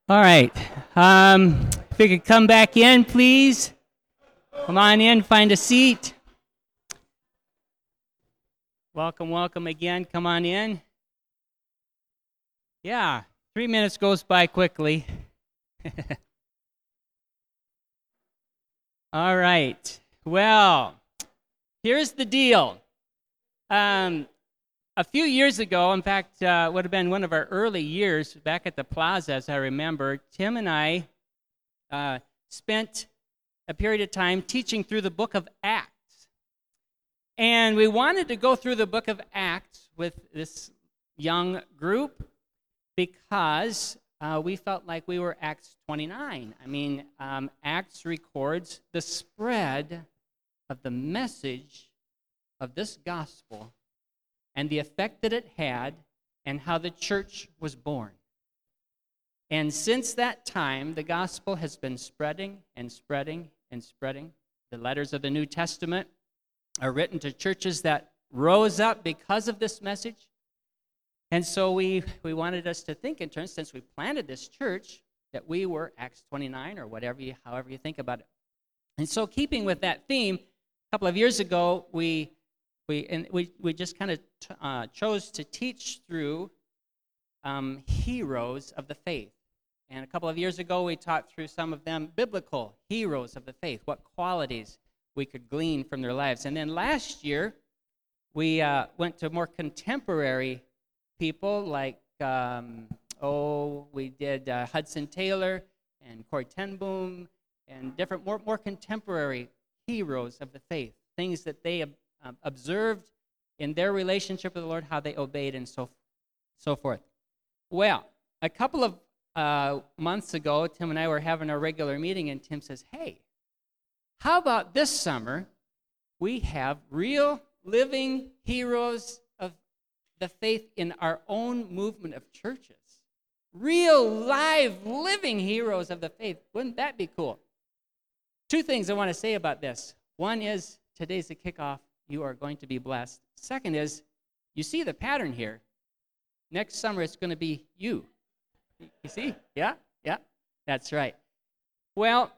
All right. If we could come back in, please. Come on in, find a seat. Welcome again. Come on in. Yeah, 3 minutes goes by quickly. All right. Well, here's the deal. A few years ago, in fact, would have been one of our early years back at the plaza, as I remember, Tim and I spent a period of time teaching through the book of Acts. And we wanted to go through the book of Acts with this young group because we felt like we were Acts 29. I mean, Acts records the spread of the message of this gospel and the effect that it had, and how the church was born. And since that time, the gospel has been spreading and spreading and spreading. The letters of the New Testament are written to churches that rose up because of this message. And so we wanted us to think in terms, since we planted this church, that we were Acts 29 or however you think about it. And so keeping with that theme, a couple of years ago, we just kind of chose to teach through heroes of the faith. And a couple of years ago, we taught through some of them biblical heroes of the faith, what qualities we could glean from their lives. And then last year, we went to more contemporary people like, we did Hudson Taylor and Corrie ten Boom and different, more contemporary heroes of the faith, things that they observed in their relationship with the Lord, how they obeyed, and so forth. Well, a couple of months ago, Tim and I were having a regular meeting, and Tim says, hey, how about this summer we have real living heroes of the faith in our own movement of churches? Real, live, living heroes of the faith. Wouldn't that be cool? Two things I want to say about this. One is, today's the kickoff. You are going to be blessed. Second is, you see the pattern here. Next summer, it's going to be you. You see? Yeah, that's right. Well,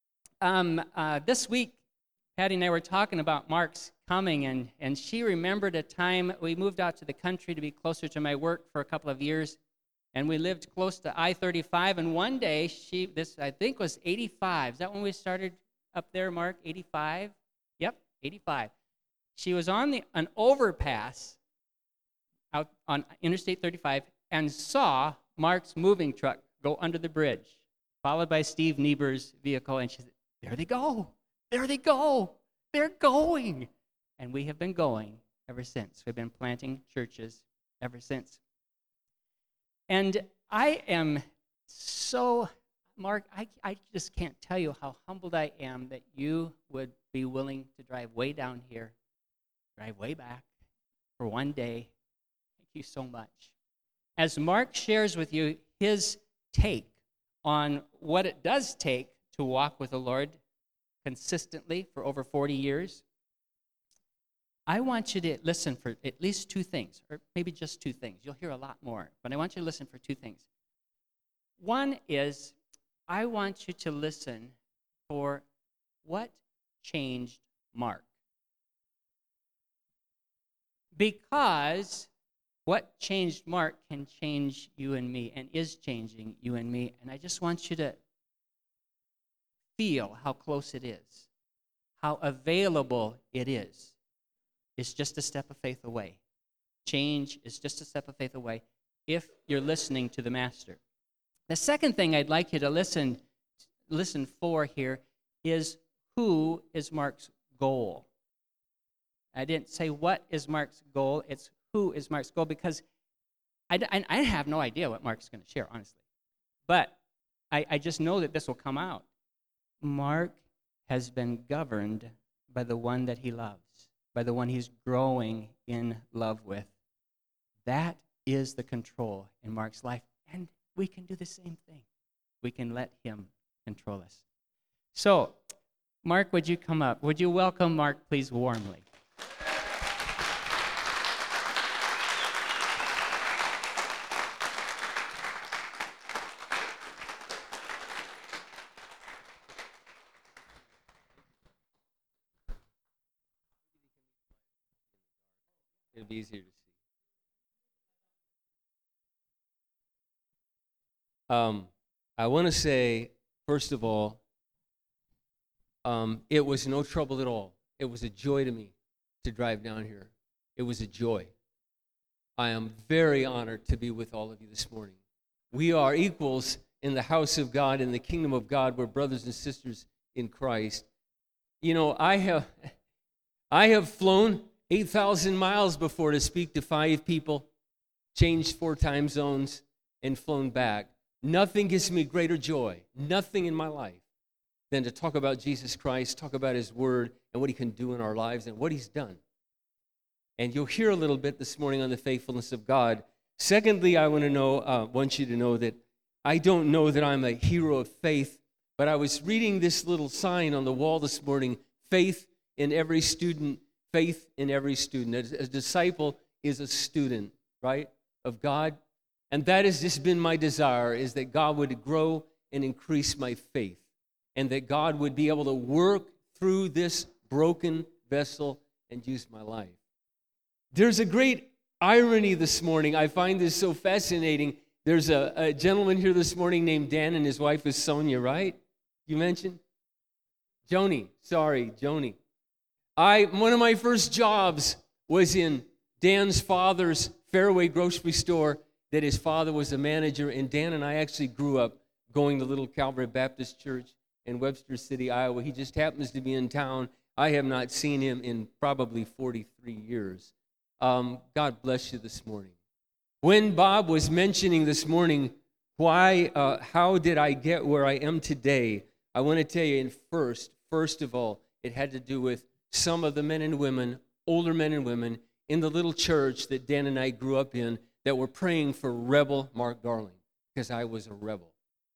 this week, Patty and I were talking about Mark's coming, and she remembered a time we moved out to the country to be closer to my work for a couple of years, and we lived close to I-35, and one day, this I think was 85. Is that when we started up there, Mark? 85? Yep, 85. She was on an overpass out on Interstate 35 and saw Mark's moving truck go under the bridge, followed by Steve Niebuhr's vehicle, and she said, there they go, they're going. And we have been going ever since. We've been planting churches ever since. And I am so, Mark, I just can't tell you how humbled I am that you would be willing to drive way down here, drive way back for one day. Thank you so much. As Mark shares with you his take on what it does take to walk with the Lord consistently for over 40 years, I want you to listen for at least two things, or maybe just two things. You'll hear a lot more, but I want you to listen for two things. One is, I want you to listen for what changed Mark. Because what changed Mark can change you and me, and is changing you and me. And I just want you to feel how close it is, how available it is. It's just a step of faith away. Change is just a step of faith away if you're listening to the Master. The second thing I'd like you to listen for here is, who is Mark's goal? I didn't say what is Mark's goal, it's who is Mark's goal, because I have no idea what Mark's going to share, honestly. But I just know that this will come out. Mark has been governed by the one that he loves, by the one he's growing in love with. That is the control in Mark's life, and we can do the same thing. We can let him control us. So, Mark, would you come up? Would you welcome Mark, please, warmly? It'll be easier to see. I want to say, first of all, it was no trouble at all. It was a joy to me to drive down here. It was a joy. I am very honored to be with all of you this morning. We are equals in the house of God, in the kingdom of God. We're brothers and sisters in Christ. You know, I have flown 8,000 miles before to speak to 5 people, changed 4 time zones, and flown back. Nothing gives me greater joy, nothing in my life, than to talk about Jesus Christ, talk about His Word, and what He can do in our lives and what He's done. And you'll hear a little bit this morning on the faithfulness of God. Secondly, I want you to know that I don't know that I'm a hero of faith, but I was reading this little sign on the wall this morning, faith in every student, faith in every student. A disciple is a student, right, of God. And that has just been my desire, is that God would grow and increase my faith, and that God would be able to work through this broken vessel and use my life. There's a great irony this morning. I find this so fascinating. There's a gentleman here this morning named Dan, and his wife is Sonia, right? You mentioned? Joni. One of my first jobs was in Dan's father's Fairway grocery store, that his father was a manager, and Dan and I actually grew up going to Little Calvary Baptist Church in Webster City, Iowa. He just happens to be in town. I have not seen him in probably 43 years. God bless you this morning. When Bob was mentioning this morning, how did I get where I am today, I want to tell you, first of all, it had to do with some of the men and women, older men and women, in the little church that Dan and I grew up in, that were praying for rebel Mark Garling, because I was a rebel.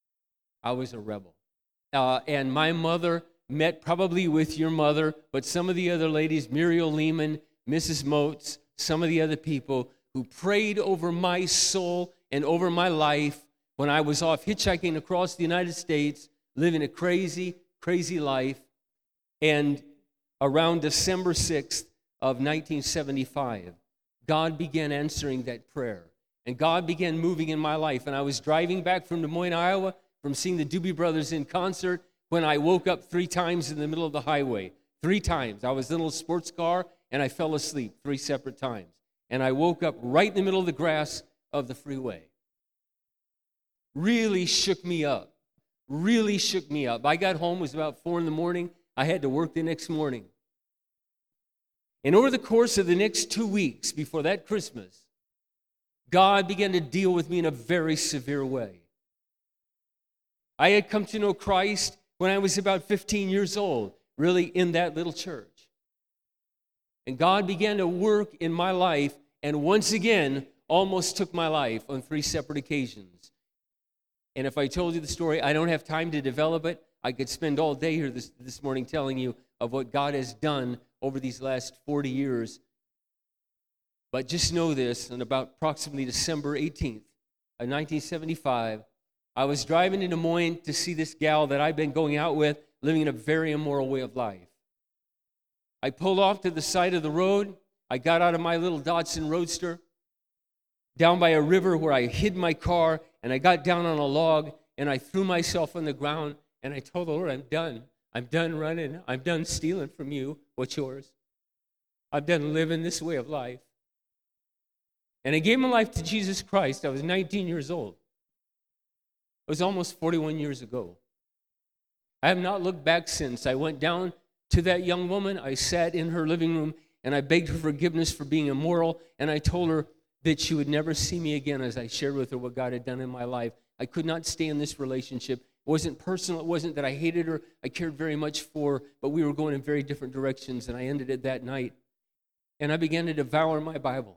And my mother met probably with your mother, but some of the other ladies, Muriel Lehman, Mrs. Motes, some of the other people who prayed over my soul and over my life when I was off hitchhiking across the United States, living a crazy, crazy life. And around December 6th of 1975, God began answering that prayer. And God began moving in my life. And I was driving back from Des Moines, Iowa, from seeing the Doobie Brothers in concert, when I woke up 3 times in the middle of the highway. 3 times. I was in a little sports car, and I fell asleep 3 separate times. And I woke up right in the middle of the grass of the freeway. Really shook me up. I got home, it was about 4 in the morning. I had to work the next morning. And over the course of the next 2 weeks before that Christmas, God began to deal with me in a very severe way. I had come to know Christ when I was about 15 years old, really in that little church. And God began to work in my life, and once again, almost took my life on 3 separate occasions. And if I told you the story, I don't have time to develop it. I could spend all day here this morning telling you of what God has done over these last 40 years. But just know this, on about approximately December 18th of 1975, I was driving in Des Moines to see this gal that I've been going out with, living in a very immoral way of life. I pulled off to the side of the road. I got out of my little Datsun Roadster down by a river where I hid my car, and I got down on a log, and I threw myself on the ground, and I told the Lord, I'm done. I'm done running. I'm done stealing from you what's yours. I'm done living this way of life. And I gave my life to Jesus Christ. I was 19 years old. It was almost 41 years ago. I have not looked back since. I went down to that young woman. I sat in her living room, and I begged her forgiveness for being immoral, and I told her that she would never see me again as I shared with her what God had done in my life. I could not stay in this relationship. It wasn't personal. It wasn't that I hated her. I cared very much for her, but we were going in very different directions, and I ended it that night. And I began to devour my Bible.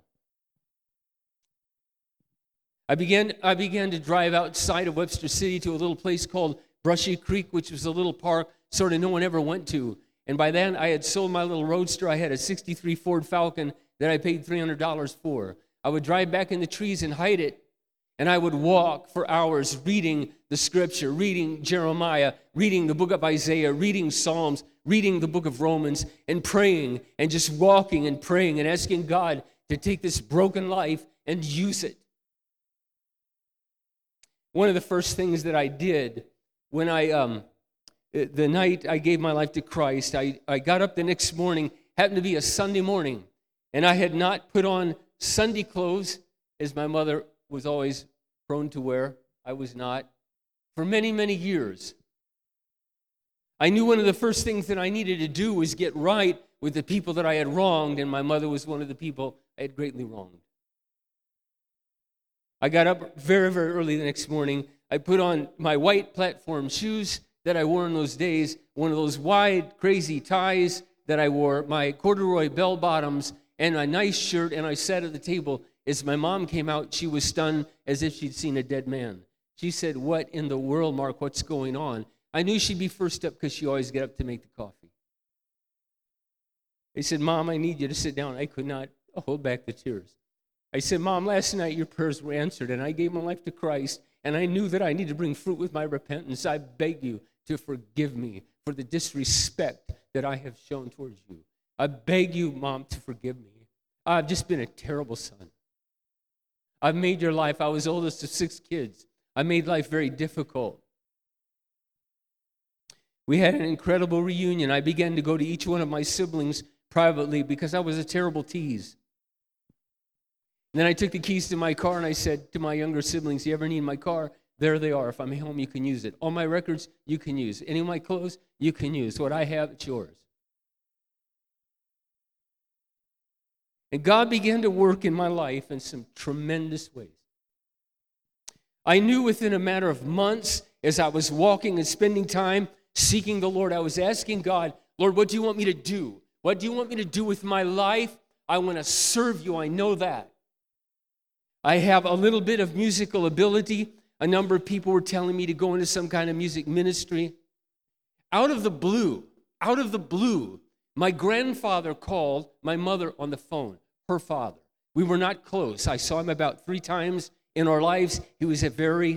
I began to drive outside of Webster City to a little place called Brushy Creek, which was a little park sort of no one ever went to. And by then, I had sold my little Roadster. I had a 63 Ford Falcon that I paid $300 for. I would drive back in the trees and hide it, and I would walk for hours reading the Scripture, reading Jeremiah, reading the book of Isaiah, reading Psalms, reading the book of Romans, and praying, and just walking and praying and asking God to take this broken life and use it. One of the first things that I did when the night I gave my life to Christ, I got up the next morning, happened to be a Sunday morning, and I had not put on Sunday clothes, as my mother was always prone to wear. I was not, for many, many years. I knew one of the first things that I needed to do was get right with the people that I had wronged, and my mother was one of the people I had greatly wronged. I got up very, very early the next morning. I put on my white platform shoes that I wore in those days, one of those wide, crazy ties that I wore, my corduroy bell bottoms, and a nice shirt, and I sat at the table. As my mom came out, she was stunned as if she'd seen a dead man. She said, "What in the world, Mark, what's going on?" I knew she'd be first up because she always get up to make the coffee. They said, "Mom, I need you to sit down." I could not hold back the tears. I said, "Mom, last night your prayers were answered, and I gave my life to Christ, and I knew that I need to bring fruit with my repentance. I beg you to forgive me for the disrespect that I have shown towards you. I beg you, Mom, to forgive me. I've just been a terrible son. I've made your life," I was oldest of 6 kids, "I made life very difficult." We had an incredible reunion. I began to go to each one of my siblings privately because I was a terrible tease. And then I took the keys to my car and I said to my younger siblings, "You ever need my car? There they are. If I'm home, you can use it. All my records, you can use. Any of my clothes, you can use. What I have, it's yours." And God began to work in my life in some tremendous ways. I knew within a matter of months, as I was walking and spending time seeking the Lord, I was asking God, "Lord, what do you want me to do? What do you want me to do with my life? I want to serve you. I know that. I have a little bit of musical ability. A number of people were telling me to go into some kind of music ministry." Out of the blue, my grandfather called my mother on the phone, her father. We were not close. I saw him about 3 times in our lives. He was a very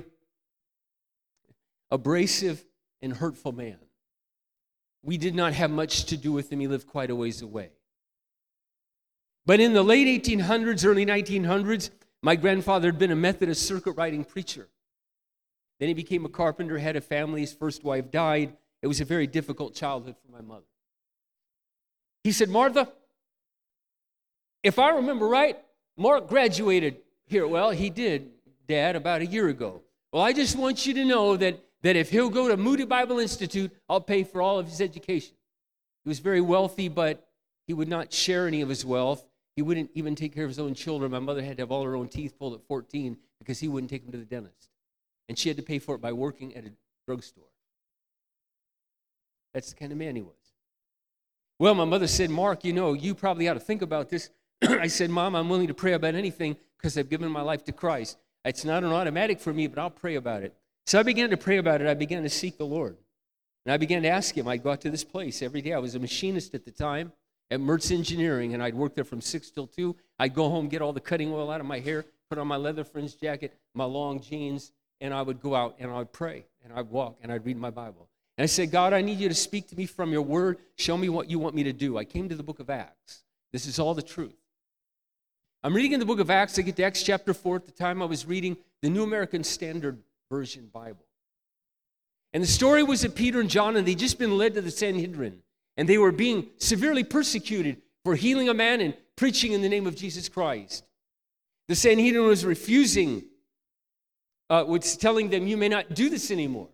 abrasive and hurtful man. We did not have much to do with him. He lived quite a ways away. But in the late 1800s, early 1900s, my grandfather had been a Methodist circuit riding preacher. Then he became a carpenter, had a family. His first wife died. It was a very difficult childhood for my mother. He said, "Martha, if I remember right, Mark graduated here." "Well, he did, Dad, about a year ago." "Well, I just want you to know that if he'll go to Moody Bible Institute, I'll pay for all of his education." He was very wealthy, but he would not share any of his wealth. He wouldn't even take care of his own children. My mother had to have all her own teeth pulled at 14 because he wouldn't take them to the dentist. And she had to pay for it by working at a drugstore. That's the kind of man he was. Well, my mother said, "Mark, you probably ought to think about this." I said, "Mom, I'm willing to pray about anything because I've given my life to Christ. It's not an automatic for me, but I'll pray about it." So I began to pray about it. I began to seek the Lord. And I began to ask him. I'd go out to this place every day. I was a machinist at the time at Mertz Engineering, and I'd work there from 6 till 2. I'd go home, get all the cutting oil out of my hair, put on my leather fringed jacket, my long jeans, and I would go out and I would pray, and I'd walk, and I'd read my Bible. And I said, "God, I need you to speak to me from your word. Show me what you want me to do." I came to the book of Acts. This is all the truth. I'm reading in the book of Acts. I get to Acts chapter 4. At the time, I was reading the New American Standard Version Bible. And the story was that Peter and John, and they'd just been led to the Sanhedrin, and they were being severely persecuted for healing a man and preaching in the name of Jesus Christ. The Sanhedrin was refusing, was telling them, "You may not do this anymore."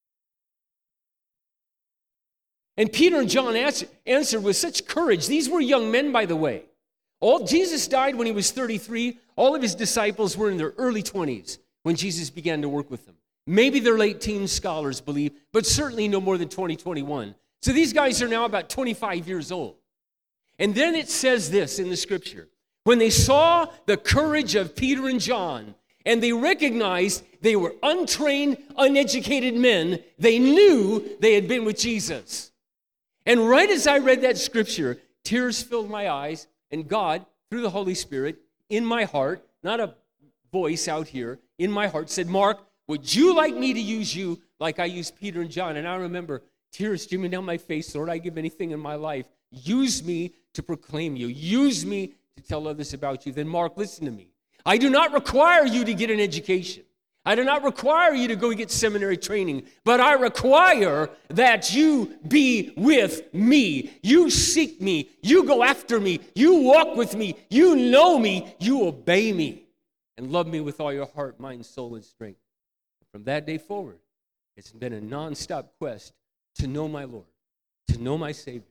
And Peter and John answered with such courage. These were young men, by the way. Jesus died when he was 33. All of his disciples were in their early 20s when Jesus began to work with them. Maybe their late teens, scholars believe, but certainly no more than 20, 21. So these guys are now about 25 years old. And then it says this in the scripture. When they saw the courage of Peter and John, and they recognized they were untrained, uneducated men, they knew they had been with Jesus. And right as I read that scripture, tears filled my eyes, and God, through the Holy Spirit, in my heart, not a voice out here, in my heart said, "Mark, would you like me to use you like I used Peter and John?" And I remember tears streaming down my face. "Lord, I give anything in my life. Use me to proclaim you. Use me to tell others about you, then Mark, listen to me. I do not require you to get an education. I do not require you to go get seminary training, but I require that you be with me. You seek me. You go after me. You walk with me. You know me. You obey me. And love me with all your heart, mind, soul, and strength. From that day forward, it's been a nonstop quest to know my Lord, to know my Savior.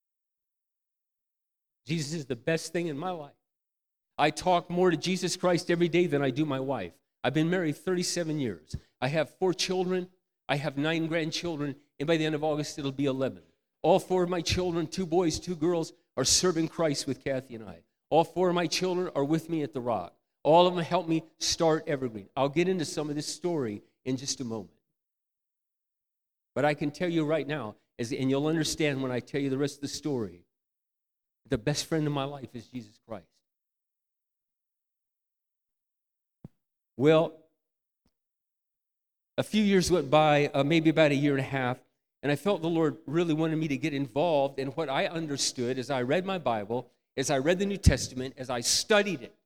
Jesus is the best thing in my life. I talk more to Jesus Christ every day than I do my wife. I've been married 37 years. I have 4 children. I have 9 grandchildren. And by the end of August, it'll be 11. All 4 of my children, 2 boys, 2 girls, are serving Christ with Kathy and I. All 4 of my children are with me at the Rock. All of them helped me start Evergreen. I'll get into some of this story in just a moment. But I can tell you right now, and you'll understand when I tell you the rest of the story, the best friend of my life is Jesus Christ. Well, a few years went by, maybe about a year and a half, and I felt the Lord really wanted me to get involved in what I understood as I read my Bible, as I read the New Testament, as I studied it.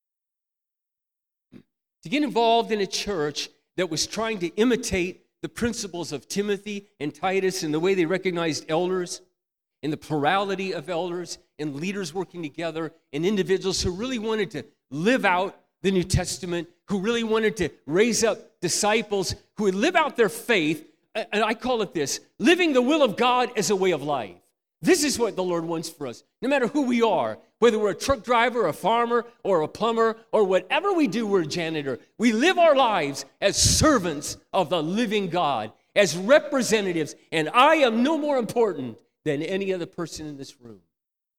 To get involved in a church that was trying to imitate the principles of Timothy and Titus and the way they recognized elders and the plurality of elders and leaders working together and individuals who really wanted to live out the New Testament, who really wanted to raise up disciples who would live out their faith, and I call it this, living the will of God as a way of life. This is what the Lord wants for us, no matter who we are, whether we're a truck driver, a farmer, or a plumber, or whatever we do, we're a janitor. We live our lives as servants of the living God, as representatives, and I am no more important than any other person in this room.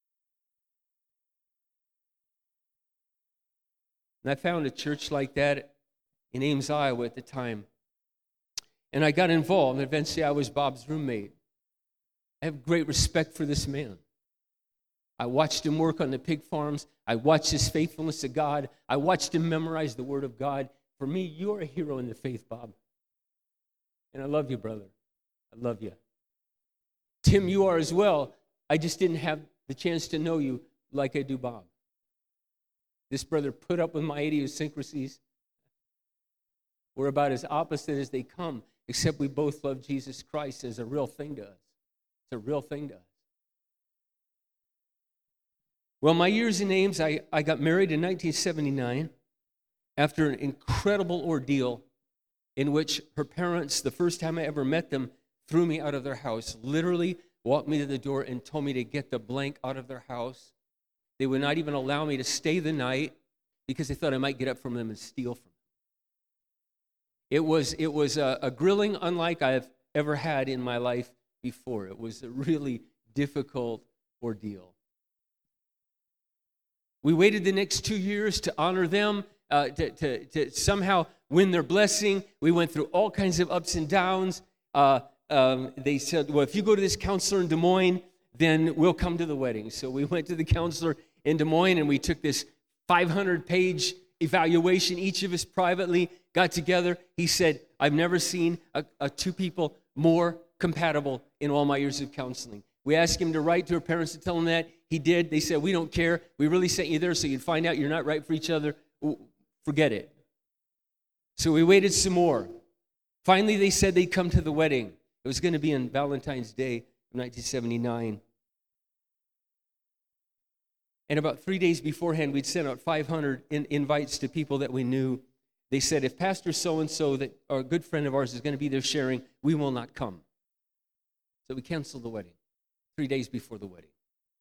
And I found a church like that in Ames, Iowa at the time. And I got involved, and eventually I was Bob's roommate. I have great respect for this man. I watched him work on the pig farms. I watched his faithfulness to God. I watched him memorize the Word of God. For me, you're a hero in the faith, Bob. And I love you, brother. I love you. Tim, you are as well. I just didn't have the chance to know you like I do Bob. This brother put up with my idiosyncrasies. We're about as opposite as they come, except we both love Jesus Christ as a real thing to us. It's a real thing to us. Well, my years in Ames, I got married in 1979 after an incredible ordeal in which her parents, the first time I ever met them, threw me out of their house, literally walked me to the door and told me to get the blank out of their house. They would not even allow me to stay the night because they thought I might get up from them and steal from them. It was a grilling unlike I've ever had in my life before. It was a really difficult ordeal. We waited the next 2 years to honor them, to somehow win their blessing. We went through all kinds of ups and downs. They said, well, if you go to this counselor in Des Moines, then we'll come to the wedding. So we went to the counselor in Des Moines, and we took this 500-page evaluation, each of us privately got together. He said, I've never seen two people more compatible in all my years of counseling. We asked him to write to her parents to tell them that. He did. They said, we don't care. We really sent you there so you'd find out you're not right for each other. Forget it. So we waited some more. Finally, they said they'd come to the wedding. It was going to be on Valentine's Day of 1979. And about 3 days beforehand, we'd sent out 500 invites to people that we knew. They said, if Pastor so-and-so, that our good friend of ours, is going to be there sharing, we will not come. So we canceled the wedding 3 days before the wedding.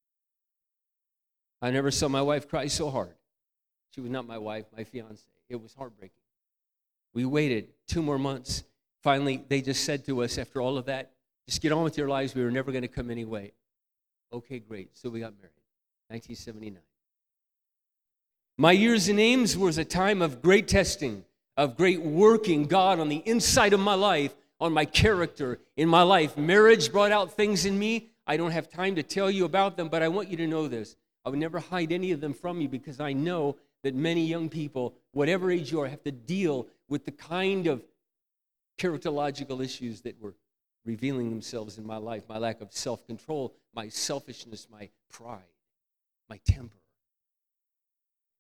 I never saw my wife cry so hard. She was not my wife, my fiance. It was heartbreaking. We waited 2 more months. Finally, they just said to us, after all of that, just get on with your lives. We were never going to come anyway. Okay, great. So we got married, 1979. My years in Ames was a time of great testing, of great working God on the inside of my life, on my character, in my life. Marriage brought out things in me. I don't have time to tell you about them, but I want you to know this. I would never hide any of them from you because I know that many young people, whatever age you are, have to deal with the kind of characterological issues that were revealing themselves in my life. My lack of self-control, my selfishness, my pride, my temper.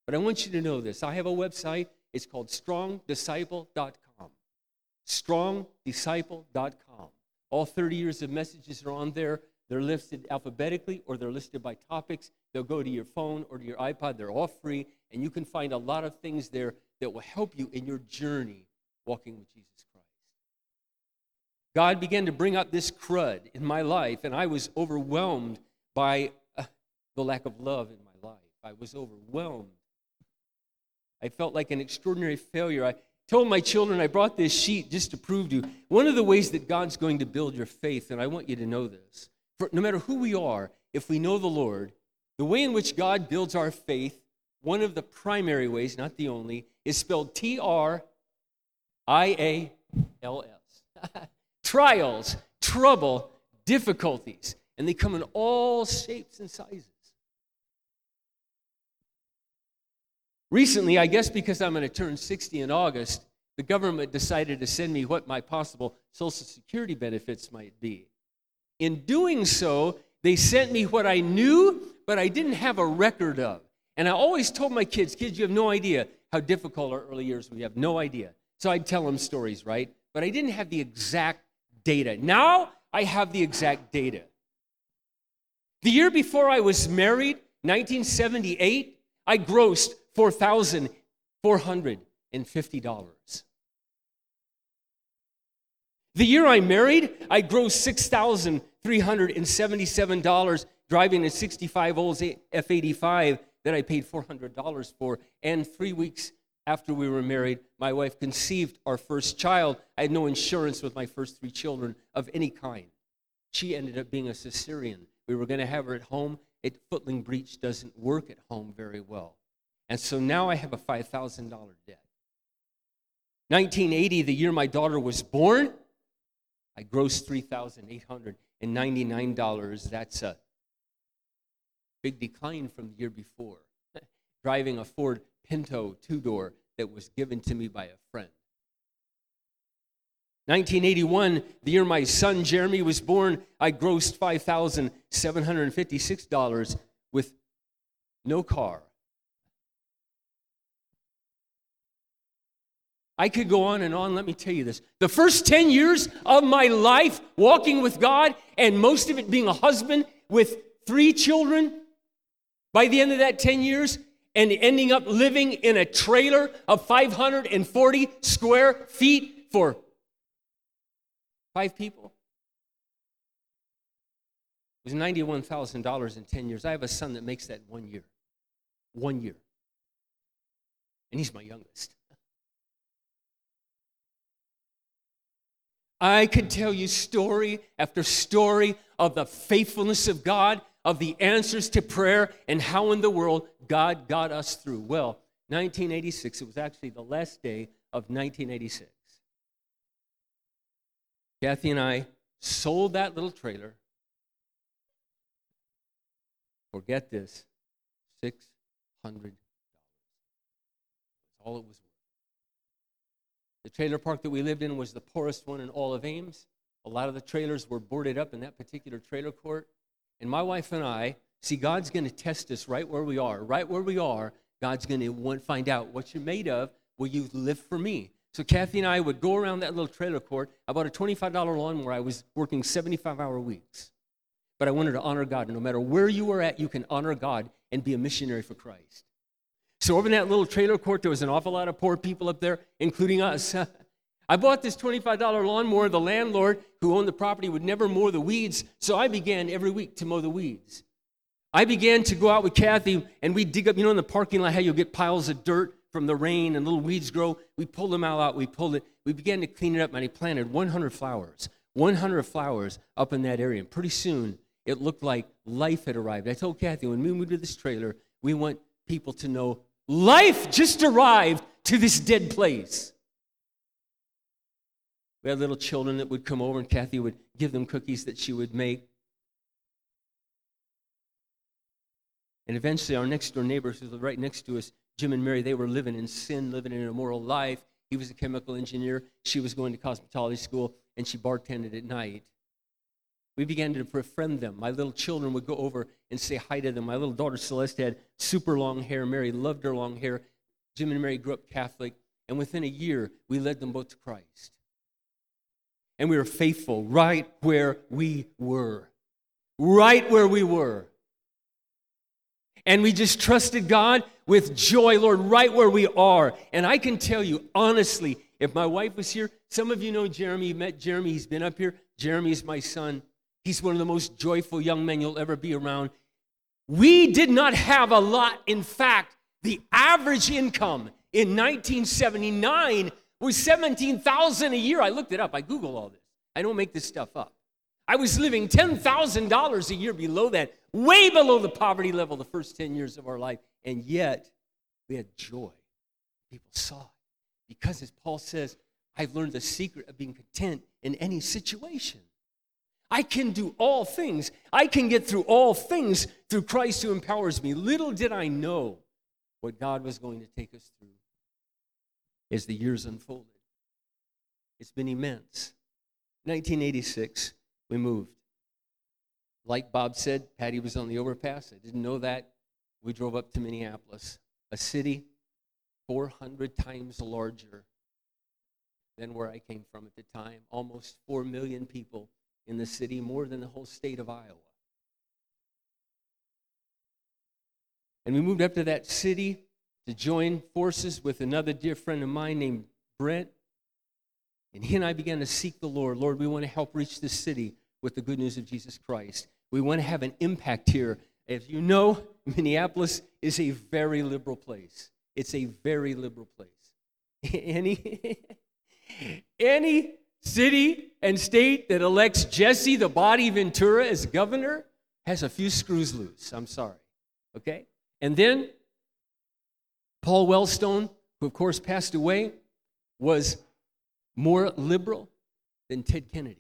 But I want you to know this. I have a website. It's called strongdisciple.com. Strongdisciple.com. All 30 years of messages are on there. They're listed alphabetically or they're listed by topics. They'll go to your phone or to your iPod. They're all free, and you can find a lot of things there that will help you in your journey walking with Jesus Christ. God began to bring up this crud in my life, and I was overwhelmed by the lack of love in my life. I was overwhelmed. I felt like an extraordinary failure. I told my children, I brought this sheet just to prove to you, one of the ways that God's going to build your faith, and I want you to know this, no matter who we are, if we know the Lord, the way in which God builds our faith, one of the primary ways, not the only, is spelled Trials. Trials, trouble, difficulties. And they come in all shapes and sizes. Recently, I guess because I'm going to turn 60 in August, the government decided to send me what my possible Social Security benefits might be. In doing so, they sent me what I knew, but I didn't have a record of. And I always told my kids, you have no idea how difficult our early years were. You have no idea. So I'd tell them stories, right? But I didn't have the exact data. Now I have the exact data. The year before I was married, 1978, I grossed $4,450. The year I married, I grossed $6,377 driving a 65 Olds F85 that I paid $400 for. And 3 weeks after we were married, my wife conceived our first child. I had no insurance with my first 3 children of any kind. She ended up being a cesarean. We were going to have her at home. Footling breech doesn't work at home very well. And so now I have a $5,000 debt. 1980, the year my daughter was born, I grossed $3,899. That's a big decline from the year before. Driving a Ford Pinto 2-door that was given to me by a friend. 1981, the year my son Jeremy was born, I grossed $5,756 with no car. I could go on and on. Let me tell you this. The first 10 years of my life walking with God, and most of it being a husband with 3 children, by the end of that 10 years, and ending up living in a trailer of 540 square feet for 5 people, it was $91,000 in 10 years. I have a son that makes that 1 year. 1 year. And he's my youngest. I could tell you story after story of the faithfulness of God, of the answers to prayer, and how in the world God got us through. Well, 1986, it was actually the last day of 1986. Kathy and I sold that little trailer for, get this, $600. That's all it was worth. The trailer park that we lived in was the poorest one in all of Ames. A lot of the trailers were boarded up in that particular trailer court. And my wife and I, see, God's going to test us right where we are. Right where we are, God's going to find out what you're made of. Will you live for me? So Kathy and I would go around that little trailer court. I bought a $25 lawnmower. I was working 75-hour weeks. But I wanted to honor God. No matter where you are at, you can honor God and be a missionary for Christ. So over in that little trailer court, there was an awful lot of poor people up there, including us. I bought this $25 lawnmower. The landlord who owned the property would never mow the weeds, so I began every week to mow the weeds. I began to go out with Kathy, and we'd dig up, in the parking lot how you'll get piles of dirt from the rain and little weeds grow. We pulled them all out. We pulled it. We began to clean it up, and I planted 100 flowers up in that area. And pretty soon, it looked like life had arrived. I told Kathy, when we moved to this trailer, we want people to know life just arrived to this dead place. We had little children that would come over, and Kathy would give them cookies that she would make. And eventually, our next-door neighbors who lived right next to us, Jim and Mary, they were living in sin, living in an immoral life. He was a chemical engineer. She was going to cosmetology school, and she bartended at night. We began to befriend them. My little children would go over and say hi to them. My little daughter Celeste had super long hair. Mary loved her long hair. Jim and Mary grew up Catholic, and within a year, we led them both to Christ. And we were faithful right where we were. Right where we were. And we just trusted God with joy, Lord, right where we are. And I can tell you, honestly, if my wife was here, some of you know Jeremy. You met Jeremy. He's been up here. Jeremy is my son. He's one of the most joyful young men you'll ever be around. We did not have a lot. In fact, the average income in 1979 was $17,000 a year. I looked it up. I Googled all this. I don't make this stuff up. I was living $10,000 a year below that, way below the poverty level the first 10 years of our life. And yet, we had joy. People saw it. Because as Paul says, I've learned the secret of being content in any situation. I can do all things. I can get through all things through Christ who empowers me. Little did I know what God was going to take us through as the years unfolded. It's been immense. 1986, we moved. Like Bob said, Patty was on the overpass. I didn't know that. We drove up to Minneapolis, a city 400 times larger than where I came from at the time. Almost 4 million people in the city, more than the whole state of Iowa. And we moved up to that city to join forces with another dear friend of mine named Brent. And he and I began to seek the Lord. Lord, we want to help reach this city with the good news of Jesus Christ. We want to have an impact here. As you know, Minneapolis is a very liberal place. It's a very liberal place. Any city and state that elects Jesse the Body Ventura as governor has a few screws loose. I'm sorry. Okay? And then Paul Wellstone, who of course passed away, was more liberal than Ted Kennedy.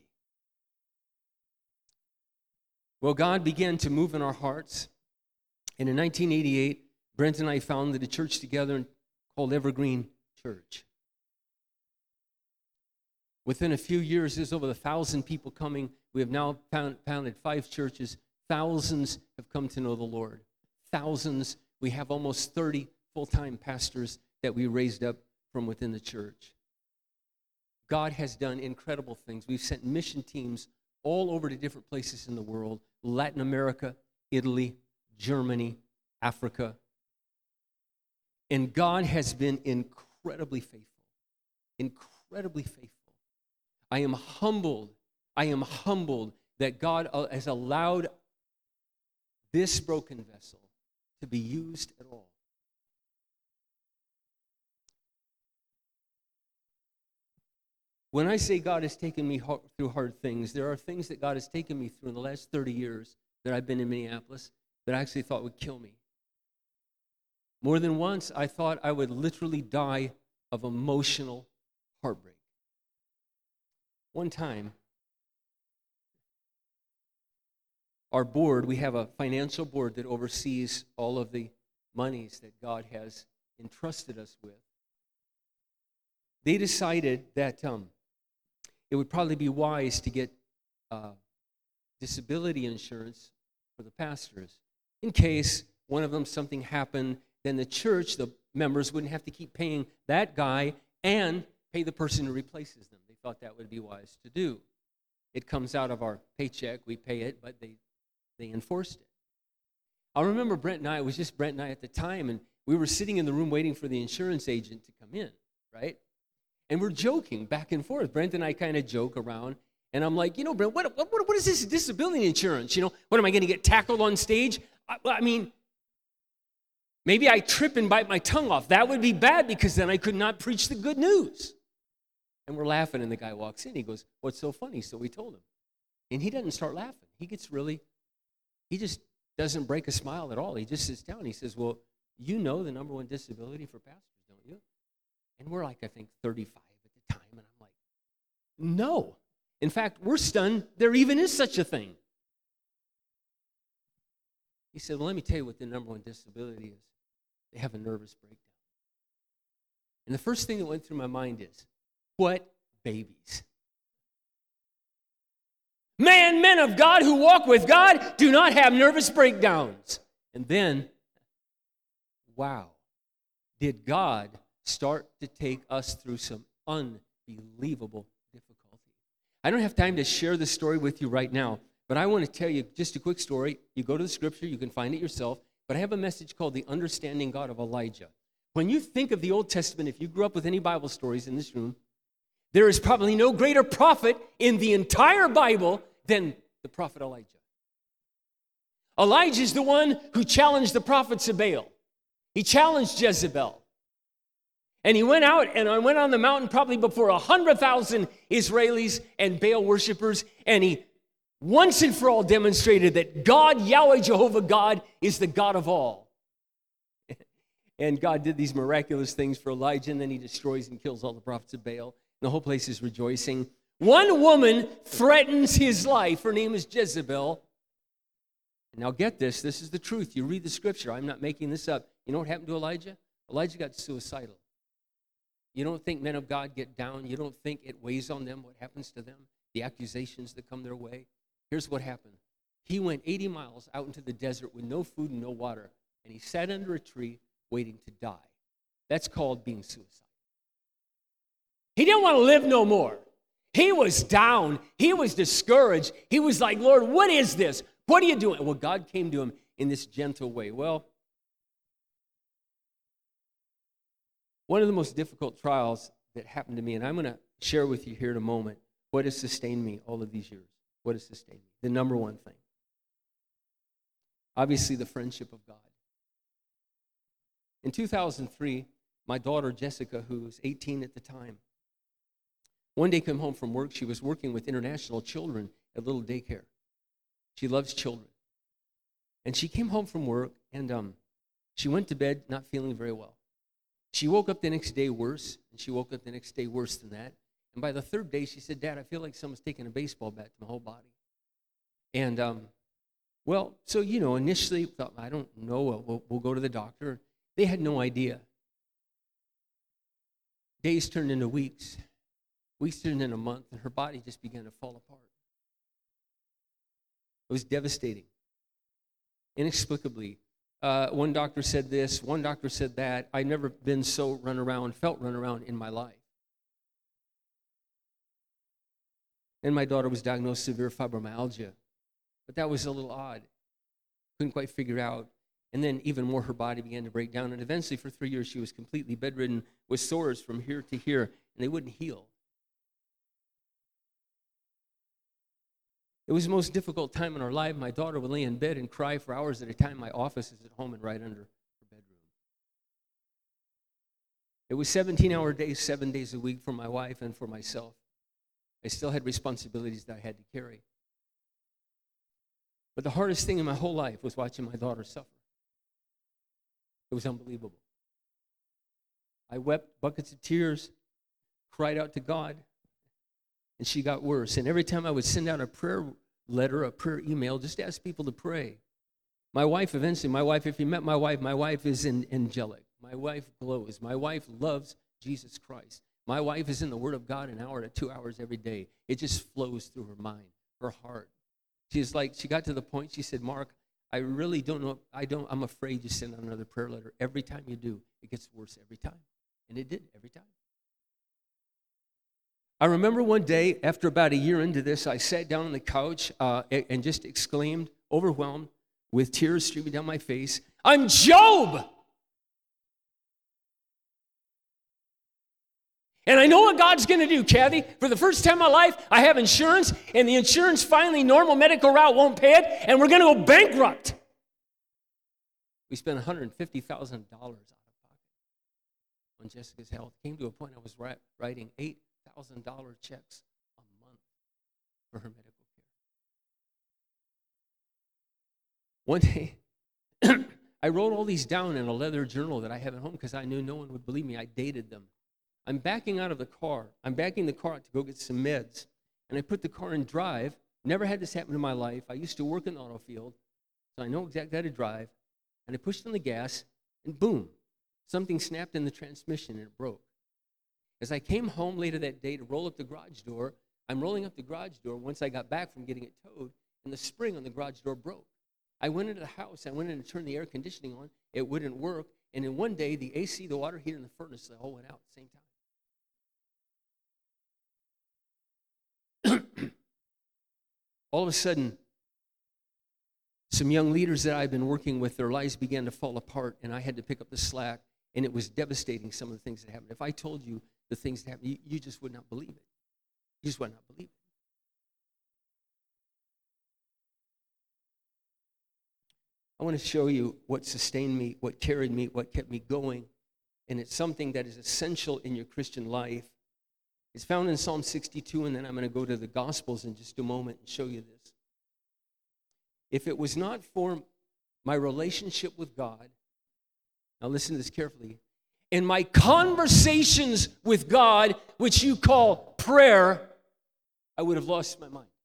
Well, God began to move in our hearts. And in 1988, Brent and I founded a church together called Evergreen Church. Within a few years, there's over 1,000 people coming. We have now founded 5 churches. Thousands have come to know the Lord. Thousands. We have almost 30 full-time pastors that we raised up from within the church. God has done incredible things. We've sent mission teams all over to different places in the world: Latin America, Italy, Germany, Africa. And God has been incredibly faithful. Incredibly faithful. I am humbled that God has allowed this broken vessel to be used at all. When I say God has taken me through hard things, there are things that God has taken me through in the last 30 years that I've been in Minneapolis that I actually thought would kill me. More than once, I thought I would literally die of emotional heartbreak. One time, our board, we have a financial board that oversees all of the monies that God has entrusted us with. They decided that it would probably be wise to get disability insurance for the pastors. In case one of them something happened, then the church, the members, wouldn't have to keep paying that guy and pay the person who replaces them. They thought that would be wise to do. It comes out of our paycheck. We pay it, but they enforced it. I remember Brent and I, it was just Brent and I at the time, and we were sitting in the room waiting for the insurance agent to come in, right? And we're joking back and forth. Brent and I kind of joke around. And I'm like, Brent, what is this disability insurance? What am I going to get tackled on stage? I mean, maybe I trip and bite my tongue off. That would be bad because then I could not preach the good news. And we're laughing, and the guy walks in. He goes, what's so funny? So we told him. And he doesn't start laughing. He just doesn't break a smile at all. He just sits down. He says, well, you know the number one disability for pastors, don't you? And we're like, I think, 35 at the time. And I'm like, no. In fact, we're stunned there even is such a thing. He said, well, let me tell you what the number one disability is. They have a nervous breakdown. And the first thing that went through my mind is, what babies? Men of God who walk with God do not have nervous breakdowns. And then, wow, did God start to take us through some unbelievable difficulty. I don't have time to share this story with you right now, but I want to tell you just a quick story. You go to the scripture, you can find it yourself, but I have a message called The Understanding God of Elijah. When you think of the Old Testament, if you grew up with any Bible stories in this room, there is probably no greater prophet in the entire Bible than the prophet Elijah. Elijah is the one who challenged the prophets of Baal. He challenged Jezebel. And he went out and went on the mountain probably before 100,000 Israelis and Baal worshipers, and he once and for all demonstrated that God, Yahweh, Jehovah God, is the God of all. And God did these miraculous things for Elijah, and then he destroys and kills all the prophets of Baal. The whole place is rejoicing. One woman threatens his life. Her name is Jezebel. And now get this. This is the truth. You read the scripture. I'm not making this up. You know what happened to Elijah? Elijah got suicidal. You don't think men of God get down. You don't think it weighs on them what happens to them, the accusations that come their way. Here's what happened. He went 80 miles out into the desert with no food and no water, and he sat under a tree waiting to die. That's called being suicidal. He didn't want to live no more. He was down. He was discouraged. He was like, Lord, what is this? What are you doing? Well, God came to him in this gentle way. Well, one of the most difficult trials that happened to me, and I'm going to share with you here in a moment what has sustained me all of these years. What has sustained me? The number one thing. Obviously, the friendship of God. In 2003, my daughter, Jessica, who was 18 at the time, one day came home from work. She was working with international children at a little daycare. She loves children. And she came home from work, and she went to bed not feeling very well. She woke up the next day worse, and she woke up the next day worse than that. And by the third day, she said, Dad, I feel like someone's taking a baseball bat to my whole body. And, so, initially, thought, I don't know, we'll go to the doctor. They had no idea. Days turned into weeks. Weeks turned into a month, and her body just began to fall apart. It was devastating. Inexplicably. One doctor said this, one doctor said that. I've never been so felt run around in my life. And my daughter was diagnosed with severe fibromyalgia. But that was a little odd. Couldn't quite figure out. And then even more, her body began to break down. And eventually, for 3 years, she was completely bedridden with sores from here to here, and they wouldn't heal. It was the most difficult time in our life. My daughter would lay in bed and cry for hours at a time. My office is at home and right under her bedroom. It was 17-hour days, 7 days a week for my wife and for myself. I still had responsibilities that I had to carry. But the hardest thing in my whole life was watching my daughter suffer. It was unbelievable. I wept buckets of tears, cried out to God, and she got worse. And every time I would send out a prayer letter, a prayer email, just ask people to pray. My wife, if you met my wife is angelic. My wife glows. My wife loves Jesus Christ. My wife is in the Word of God an hour to 2 hours every day. It just flows through her mind, her heart. She got to the point, she said, Mark, I really don't know, I'm afraid you send out another prayer letter. Every time you do, it gets worse every time. And it did every time. I remember one day, after about a year into this, I sat down on the couch and just exclaimed, overwhelmed, with tears streaming down my face, I'm Job! And I know what God's going to do, Kathy. For the first time in my life, I have insurance, and the insurance finally, normal medical route won't pay it, and we're going to go bankrupt. We spent $150,000 out of pocket on Jessica's health. It came to a point I was writing $8,000 checks a month for her medical care. One day, I wrote all these down in a leather journal that I have at home because I knew no one would believe me. I dated them. I'm backing out of the car. I'm backing the car out to go get some meds. And I put the car in drive. Never had this happen in my life. I used to work in the auto field, so I know exactly how to drive. And I pushed on the gas, and boom, something snapped in the transmission, and it broke. As I came home later that day to roll up the garage door, I'm rolling up the garage door once I got back from getting it towed, and the spring on the garage door broke. I went into the house. I went in to turn the air conditioning on. It wouldn't work. And in one day, the AC, the water heater, and the furnace, they all went out at the same time. All of a sudden, some young leaders that I've been working with, their lives began to fall apart, and I had to pick up the slack, and it was devastating, some of the things that happened. If I told you the things that happened, you just would not believe it. You just would not believe it. I want to show you what sustained me, what carried me, what kept me going, and it's something that is essential in your Christian life. It's found in Psalm 62, and then I'm going to go to the Gospels in just a moment and show you this. If it was not for my relationship with God, now listen to this carefully, and my conversations with God, which you call prayer, I would have lost my mind.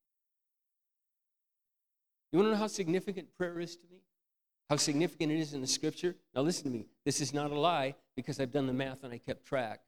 You want to know how significant prayer is to me? How significant it is in the Scripture? Now listen to me. This is not a lie because I've done the math and I kept track.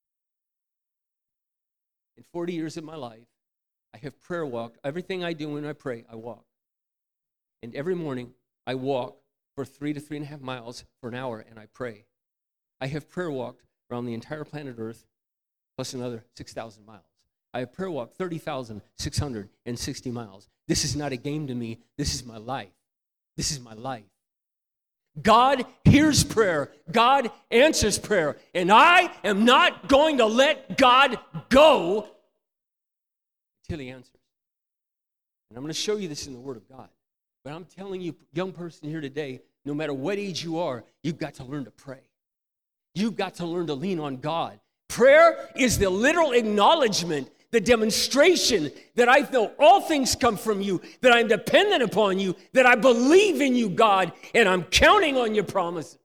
In 40 years of my life, I have prayer walked. Everything I do when I pray, I walk. And every morning, I walk for 3 to 3.5 miles for an hour, and I pray. I have prayer walked around the entire planet Earth, plus another 6,000 miles. I have prayer walked 30,660 miles. This is not a game to me. This is my life. This is my life. God hears prayer. God answers prayer. And I am not going to let God go until he answers. And I'm going to show you this in the Word of God. But I'm telling you, young person here today, no matter what age you are, you've got to learn to pray. You've got to learn to lean on God. Prayer is the literal acknowledgement, the demonstration that I know all things come from you, that I'm dependent upon you, that I believe in you, God, and I'm counting on your promises.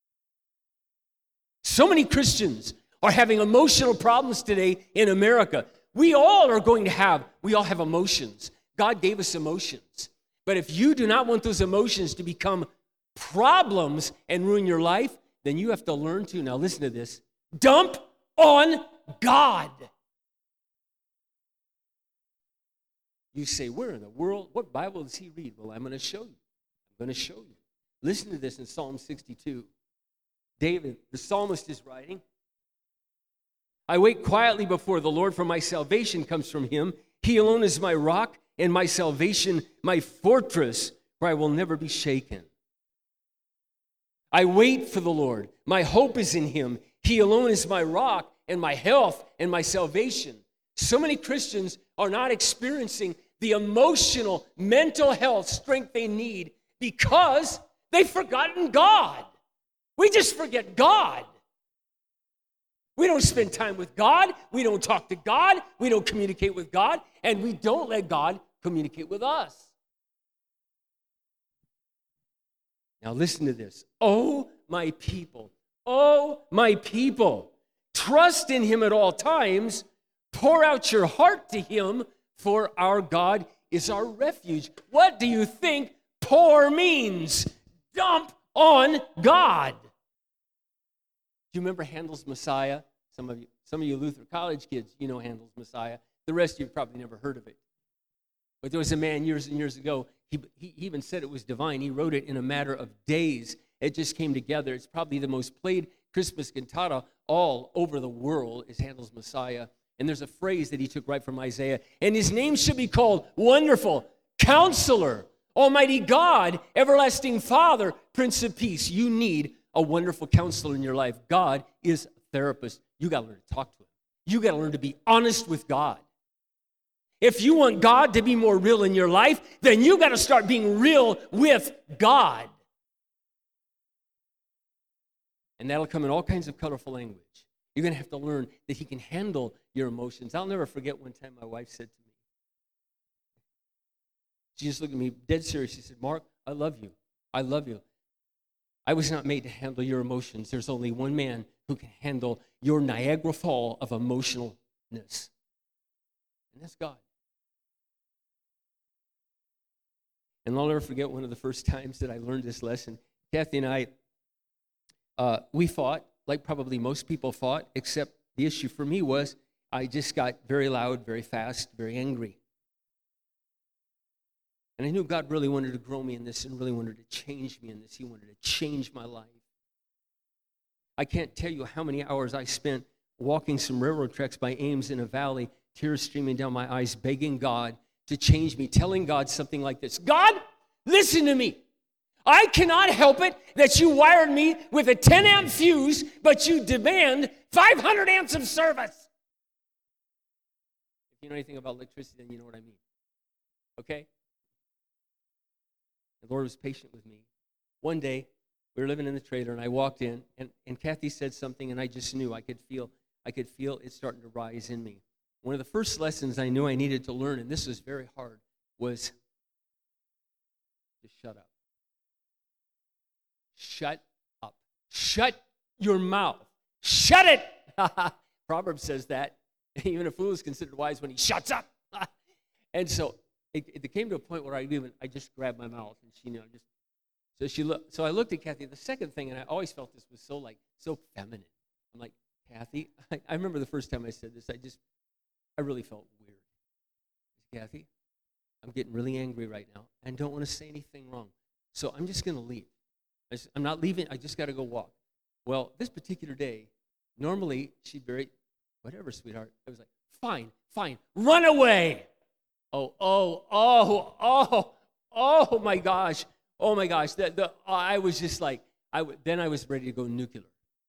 So many Christians are having emotional problems today in America. We all have emotions. God gave us emotions. But if you do not want those emotions to become problems and ruin your life, then you have to learn to, now listen to this, dump on God. You say, where in the world? What Bible does he read? Well, I'm going to show you. I'm going to show you. Listen to this in Psalm 62. David, the psalmist, is writing, I wait quietly before the Lord, for my salvation comes from him. He alone is my rock and my salvation, my fortress, where I will never be shaken. I wait for the Lord. My hope is in him. He alone is my rock and my health and my salvation. So many Christians are not experiencing the emotional, mental health strength they need because they've forgotten God. We just forget God. We don't spend time with God. We don't talk to God. We don't communicate with God. And we don't let God communicate with us. Now listen to this. Oh, my people. Oh, my people. Trust in him at all times. Pour out your heart to him, for our God is our refuge. What do you think pour means? Dump on God. Do you remember Handel's Messiah? Some of you Luther College kids, you know Handel's Messiah. The rest of you have probably never heard of it. But there was a man years and years ago, he even said it was divine. He wrote it in a matter of days. It just came together. It's probably the most played Christmas cantata all over the world is Handel's Messiah. And there's a phrase that he took right from Isaiah. And his name should be called Wonderful, Counselor, Almighty God, Everlasting Father, Prince of Peace. You need a wonderful counselor in your life. God is a therapist. You got to learn to talk to him. You got to learn to be honest with God. If you want God to be more real in your life, then you got to start being real with God. And that'll come in all kinds of colorful language. You're going to have to learn that he can handle your emotions. I'll never forget one time my wife said to me, she just looked at me dead serious. She said, Mark, I love you. I love you. I was not made to handle your emotions. There's only one man who can handle your Niagara Fall of emotionalness. And that's God. And I'll never forget one of the first times that I learned this lesson. Kathy and I, we fought, like probably most people fought, except the issue for me was I just got very loud, very fast, very angry. And I knew God really wanted to grow me in this and really wanted to change me in this. He wanted to change my life. I can't tell you how many hours I spent walking some railroad tracks by Ames in a valley, tears streaming down my eyes, begging God to change me, telling God something like this: God, listen to me. I cannot help it that you wired me with a 10-amp fuse, but you demand 500 amps of service. If you know anything about electricity, then you know what I mean. Okay? The Lord was patient with me. One day, we were living in the trailer, and I walked in, and Kathy said something, and I just knew. I could feel it starting to rise in me. One of the first lessons I knew I needed to learn, and this was very hard, was to shut up. Shut up. Shut your mouth. Shut it. Proverbs says that. Even a fool is considered wise when he shuts up. And so it came to a point where I just grabbed my mouth, and she, so I looked at Kathy. The second thing, and I always felt this was so feminine. I'm like, Kathy, I remember the first time I said this, I really felt weird. Kathy, I'm getting really angry right now and don't want to say anything wrong. So I'm just going to leave. I'm not leaving. I just got to go walk. Well, this particular day, normally she'd very, whatever, sweetheart. I was like, fine, run away. Oh my gosh. Oh my gosh. I was just like, then I was ready to go nuclear.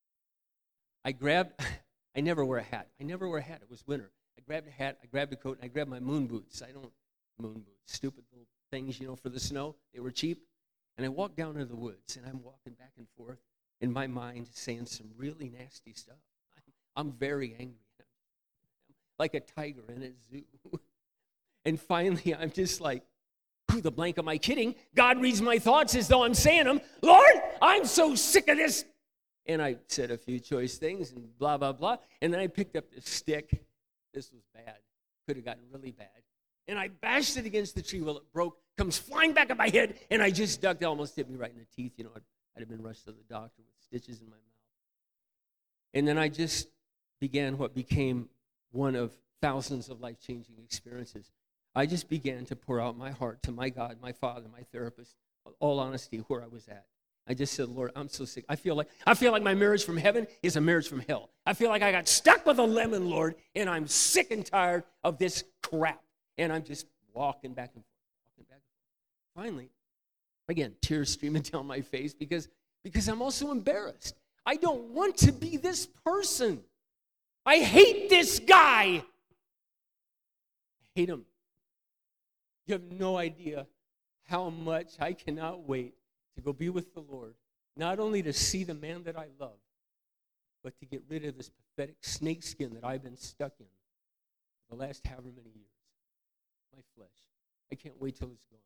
I never wear a hat. It was winter. I grabbed a hat, I grabbed a coat, and I grabbed my moon boots. Moon boots, stupid little things, for the snow. They were cheap. And I walked down into the woods, and I'm walking back and forth in my mind saying some really nasty stuff. I'm very angry. Like a tiger in a zoo. And finally, I'm just like, who the blank am I kidding? God reads my thoughts as though I'm saying them. Lord, I'm so sick of this. And I said a few choice things and blah, blah, blah. And then I picked up this stick. This was bad. Could have gotten really bad. And I bashed it against the tree. Well, it broke, comes flying back at my head, and I just ducked. It almost hit me right in the teeth. I'd have been rushed to the doctor with stitches in my mouth. And then I just began what became one of thousands of life-changing experiences. I just began to pour out my heart to my God, my Father, my therapist, all honesty, where I was at. I just said, Lord, I'm so sick. I feel like my marriage from heaven is a marriage from hell. I feel like I got stuck with a lemon, Lord, and I'm sick and tired of this crap. And I'm just walking back and forth. Finally, again, tears streaming down my face because I'm also embarrassed. I don't want to be this person. I hate this guy. I hate him. You have no idea how much I cannot wait to go be with the Lord, not only to see the man that I love, but to get rid of this pathetic snakeskin that I've been stuck in for the last however many years. My flesh. I can't wait till it's gone.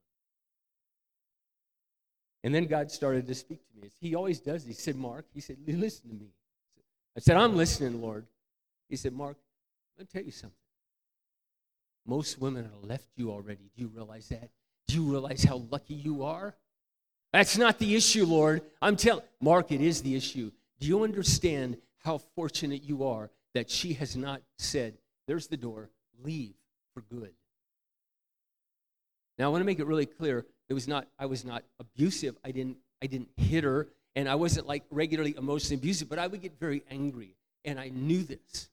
And then God started to speak to me. He always does. He said, Mark, listen to me. I said, I'm listening, Lord. He said, Mark, let me tell you something. Most women have left you already. Do you realize that? Do you realize how lucky you are? That's not the issue, Lord. Mark, it is the issue. Do you understand how fortunate you are that she has not said, there's the door, leave for good? Now, I want to make it really clear, I was not abusive. I didn't hit her, and I wasn't like regularly emotionally abusive, but I would get very angry, and I knew this.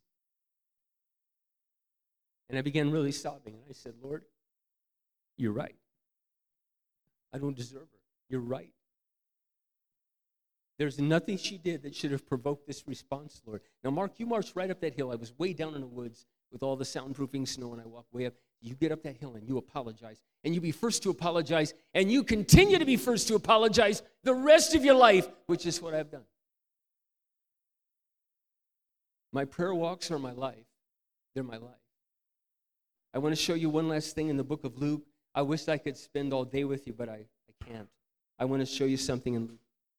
And I began really sobbing, and I said, Lord, you're right. I don't deserve her. You're right. There's nothing she did that should have provoked this response, Lord. Now, Mark, you marched right up that hill. I was way down in the woods with all the soundproofing snow, and I walked way up. You get up that hill, and you apologize. And you be first to apologize, and you continue to be first to apologize the rest of your life, which is what I've done. My prayer walks are my life. They're my life. I want to show you one last thing in the book of Luke. I wish I could spend all day with you, but I can't. I want to show you something in Luke.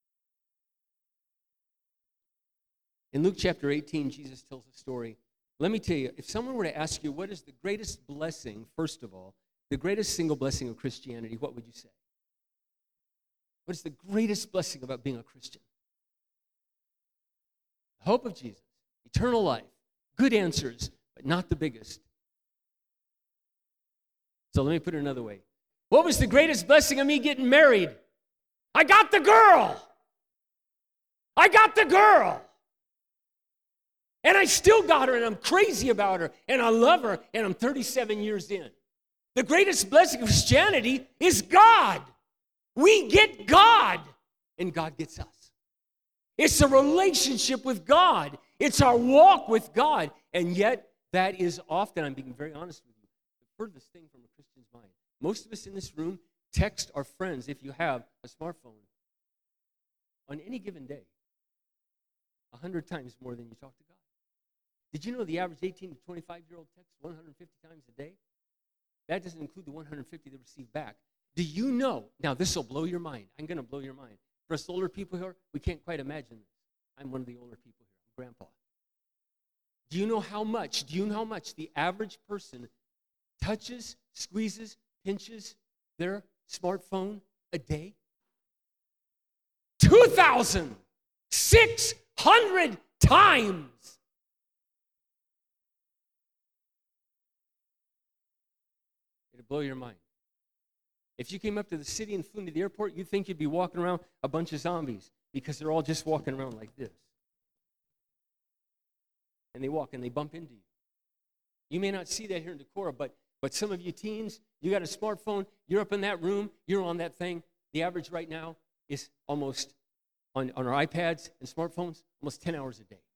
In Luke chapter 18, Jesus tells a story. Let me tell you, if someone were to ask you what is the greatest blessing, first of all, the greatest single blessing of Christianity, what would you say? What is the greatest blessing about being a Christian? The hope of Jesus, eternal life, good answers, but not the biggest. So let me put it another way. What was the greatest blessing of me getting married? I got the girl. I got the girl. And I still got her, and I'm crazy about her, and I love her, and I'm 37 years in. The greatest blessing of Christianity is God. We get God, and God gets us. It's a relationship with God. It's our walk with God. And yet, that is often, I'm being very honest with you, the furthest thing from a Christian's mind. Most of us in this room text our friends, if you have a smartphone, on any given day, 100 times more than you talk to God. Did you know the average 18 to 25-year-old texts 150 times a day? That doesn't include the 150 they receive back. Do you know? Now, this will blow your mind. I'm going to blow your mind. For us older people here, we can't quite imagine this. I'm one of the older people here. I'm grandpa. Do you know how much the average person touches, squeezes, pinches their smartphone a day? 2,600 times. It'll blow your mind. If you came up to the city and flew into the airport, you'd think you'd be walking around a bunch of zombies because they're all just walking around like this. And they walk and they bump into you. You may not see that here in Decorah, but some of you teens, you got a smartphone, you're up in that room, you're on that thing. The average right now is almost, on our iPads and smartphones, almost 10 hours a day.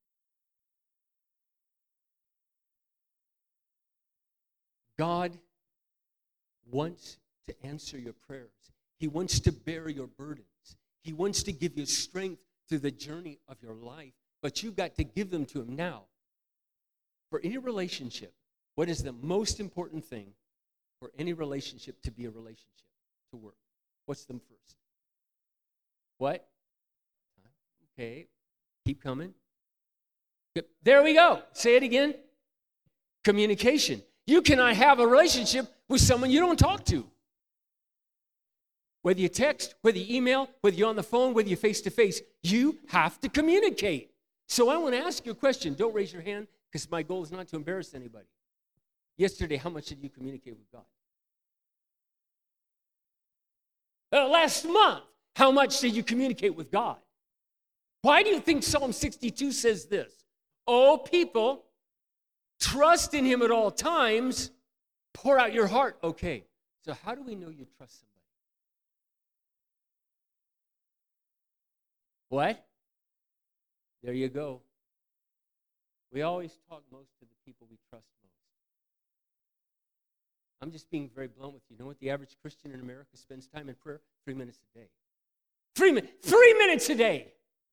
God wants to answer your prayers. He wants to bear your burdens. He wants to give you strength through the journey of your life, but you've got to give them to Him now. For any relationship, what is the most important thing for any relationship to be a relationship, to work? What's them first? What? Okay, keep coming. There we go. Say it again. Communication. You cannot have a relationship with someone you don't talk to. Whether you text, whether you email, whether you're on the phone, whether you're face-to-face, you have to communicate. So I want to ask you a question. Don't raise your hand, because my goal is not to embarrass anybody. Yesterday, how much did you communicate with God? Last month, how much did you communicate with God? Why do you think Psalm 62 says this? Oh, people, trust in Him at all times. Pour out your heart. Okay, so how do we know you trust somebody? What? There you go. We always talk most to the people we trust most. I'm just being very blunt with you. You know what the average Christian in America spends time in prayer? 3 minutes a day. 3 minutes a day.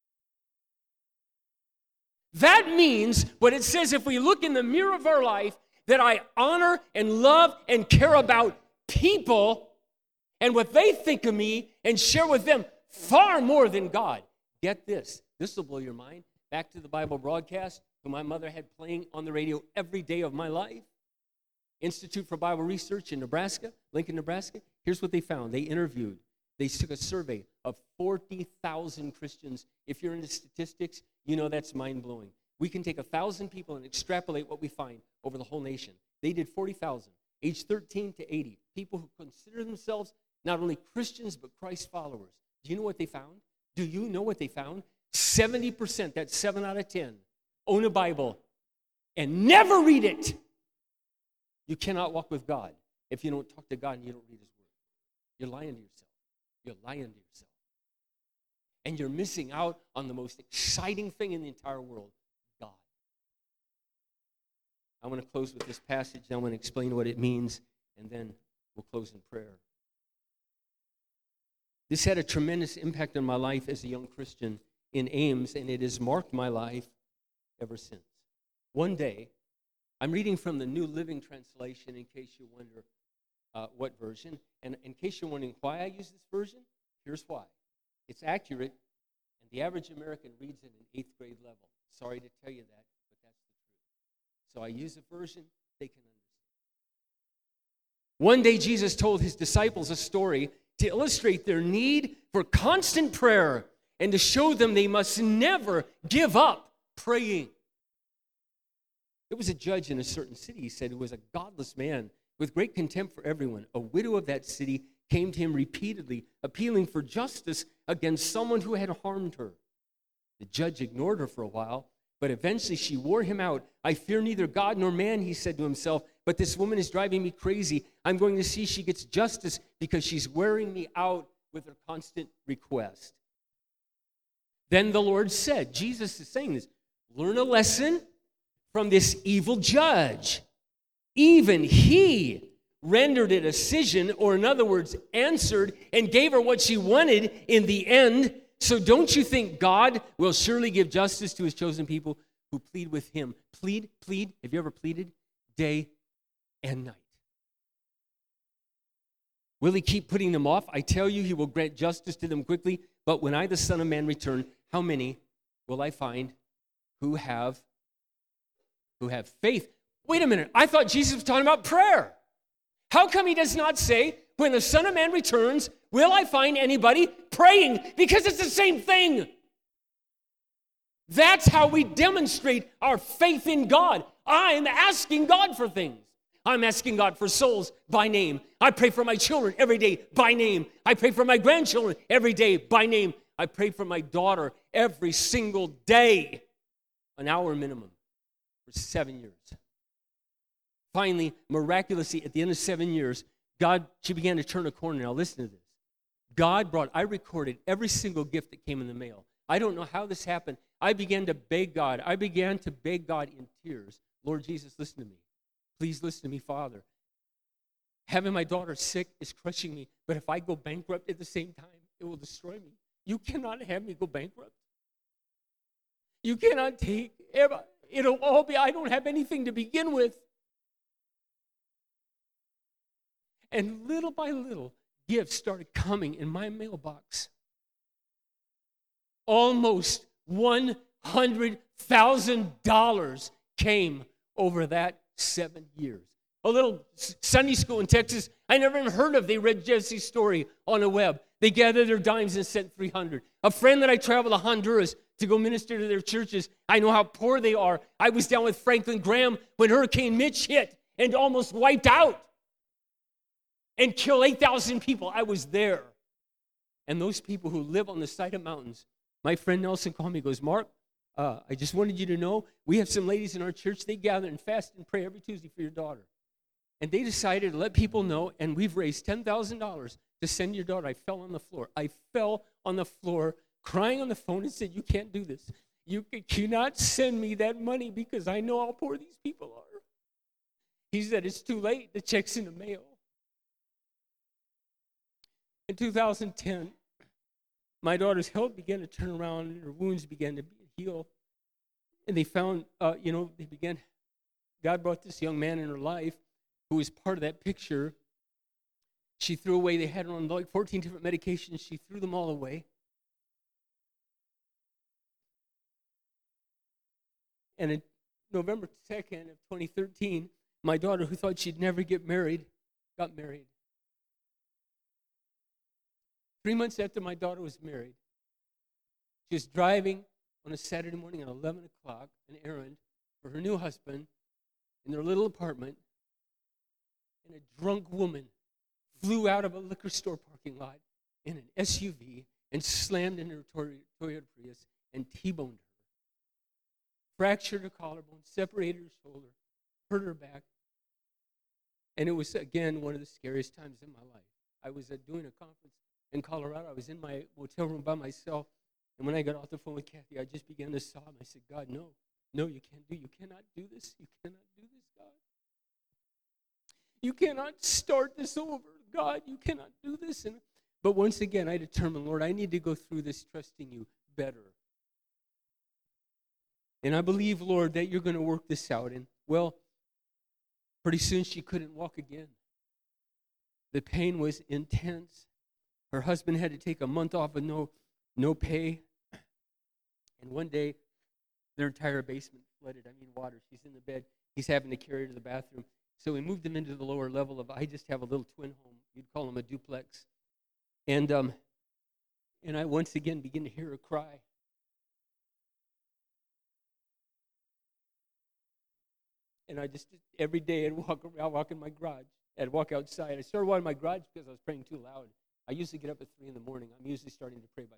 That means what it says, if we look in the mirror of our life, that I honor and love and care about people and what they think of me and share with them far more than God. Get this. This will blow your mind. Back to the Bible broadcast who my mother had playing on the radio every day of my life. Institute for Bible Research in Nebraska, Lincoln, Nebraska. Here's what they found. They took a survey of 40,000 Christians. If you're into statistics, you know that's mind-blowing. We can take 1,000 people and extrapolate what we find over the whole nation. They did 40,000, age 13 to 80, people who consider themselves not only Christians but Christ followers. Do you know what they found? 70%, that's 7 out of 10, own a Bible and never read it. You cannot walk with God if you don't talk to God and you don't read His Word. You're lying to yourself. And you're missing out on the most exciting thing in the entire world, God. I want to close with this passage. I want to explain what it means, and then we'll close in prayer. This had a tremendous impact on my life as a young Christian in Ames, and it has marked my life ever since. One day, I'm reading from the New Living Translation, in case you wonder what version. And in case you're wondering why I use this version, here's why. It's accurate, and the average American reads it in 8th grade level. Sorry to tell you that, but that's the truth. So I use a version they can understand. One day, Jesus told His disciples a story to illustrate their need for constant prayer and to show them they must never give up praying. There was a judge in a certain city, he said, who was a godless man with great contempt for everyone. A widow of that city came to him repeatedly, appealing for justice against someone who had harmed her. The judge ignored her for a while, but eventually she wore him out. I fear neither God nor man, he said to himself, but this woman is driving me crazy. I'm going to see she gets justice because she's wearing me out with her constant request. Then the Lord said, Jesus is saying this, learn a lesson from this evil judge. Even he rendered a decision, or in other words, answered and gave her what she wanted in the end. So don't you think God will surely give justice to his chosen people who plead with him? Plead. Have you ever pleaded? Day and night. Will he keep putting them off? I tell you, he will grant justice to them quickly. But when I, the Son of Man, return, how many will I find who have faith? Wait a minute. I thought Jesus was talking about prayer. How come he does not say, when the Son of Man returns, will I find anybody praying? Because it's the same thing. That's how we demonstrate our faith in God. I'm asking God for things. I'm asking God for souls by name. I pray for my children every day by name. I pray for my grandchildren every day by name. I pray for my daughter every single day, an hour minimum, for 7 years. Finally, miraculously, at the end of 7 years, she began to turn a corner. Now listen to this. I recorded every single gift that came in the mail. I don't know how this happened. I began to beg God. I began to beg God in tears. Lord Jesus, listen to me. Please listen to me, Father. Having my daughter sick is crushing me, but if I go bankrupt at the same time, it will destroy me. You cannot have me go bankrupt. You cannot it'll all be, I don't have anything to begin with. And little by little, gifts started coming in my mailbox. Almost $100,000 came over that 7 years. A little Sunday school in Texas, I never even heard of. They read Jesse's story on the web. They gathered their dimes and sent 300. A friend that I traveled to Honduras to go minister to their churches, I know how poor they are. I was down with Franklin Graham when Hurricane Mitch hit and almost wiped out and killed 8,000 people. I was there. And those people who live on the side of mountains, my friend Nelson called me and goes, Mark, I just wanted you to know, we have some ladies in our church, they gather and fast and pray every Tuesday for your daughter. And they decided to let people know, and we've raised $10,000 to send your daughter. I fell on the floor. I fell on the floor, crying on the phone and said, you can't do this. You cannot send me that money because I know how poor these people are. He said, it's too late. The check's in the mail. In 2010, my daughter's health began to turn around and her wounds began to heal. And they found, God brought this young man in her life who was part of that picture. She threw away, they had her on like 14 different medications. She threw them all away. And on November 2nd of 2013, my daughter, who thought she'd never get married, got married. 3 months after my daughter was married, she was driving on a Saturday morning at 11 o'clock, an errand for her new husband in their little apartment, and a drunk woman flew out of a liquor store parking lot in an SUV and slammed into her Toyota Prius and T-boned her. Fractured her collarbone, separated her shoulder, hurt her back. And it was, again, one of the scariest times in my life. I was doing a conference in Colorado. I was in my motel room by myself. And when I got off the phone with Kathy, I just began to sob. I said, God, no, you cannot do this. You cannot do this, God. You cannot start this over. God, you cannot do this. But once again, I determined, Lord, I need to go through this trusting you better. And I believe, Lord, that you're going to work this out. And, well, pretty soon she couldn't walk again. The pain was intense. Her husband had to take a month off with no pay. And one day, their entire basement flooded. Water. She's in the bed. He's having to carry her to the bathroom. So we moved them into the lower level of, I just have a little twin home. You'd call them a duplex. And I once again begin to hear her cry. And I just, every day I'd walk in my garage. I'd walk outside. I started walking in my garage because I was praying too loud. I usually get up at 3 in the morning. I'm usually starting to pray by 4.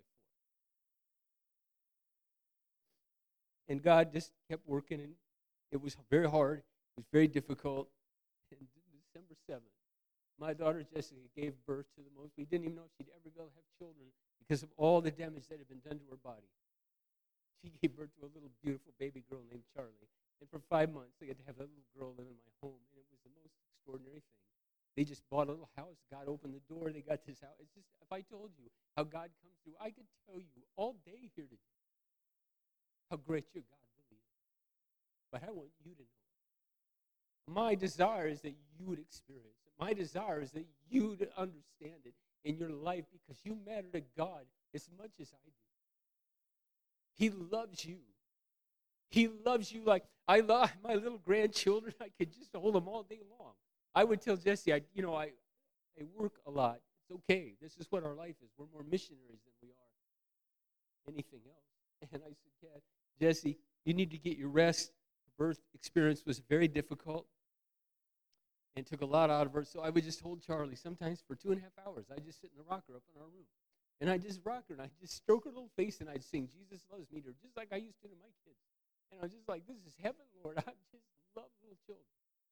And God just kept working, and it was very hard. It was very difficult. And December 7th, my daughter Jessica gave birth to the most. We didn't even know if she'd ever be able to have children because of all the damage that had been done to her body. She gave birth to a little beautiful baby girl named Charlie. And for 5 months, I got to have that little girl live in my home. And it was the most extraordinary thing. They just bought a little house. God opened the door. They got this house. It's just, if I told you how God comes through, I could tell you all day here today how great your God really is. But I want you to know it. My desire is that you would experience it. My desire is that you would understand it in your life because you matter to God as much as I do. He loves you. He loves you like I love my little grandchildren. I could just hold them all day long. I would tell Jesse, I work a lot. It's okay. This is what our life is. We're more missionaries than we are anything else. And I said, Dad, Jesse, you need to get your rest. The birth experience was very difficult and took a lot out of her. So I would just hold Charlie sometimes for 2.5 hours. I'd just sit in the rocker up in our room. And I'd just rock her, and I'd just stroke her little face, and I'd sing, Jesus loves me to her, just like I used to my kids. And I was just like, this is heaven, Lord. I just love little children.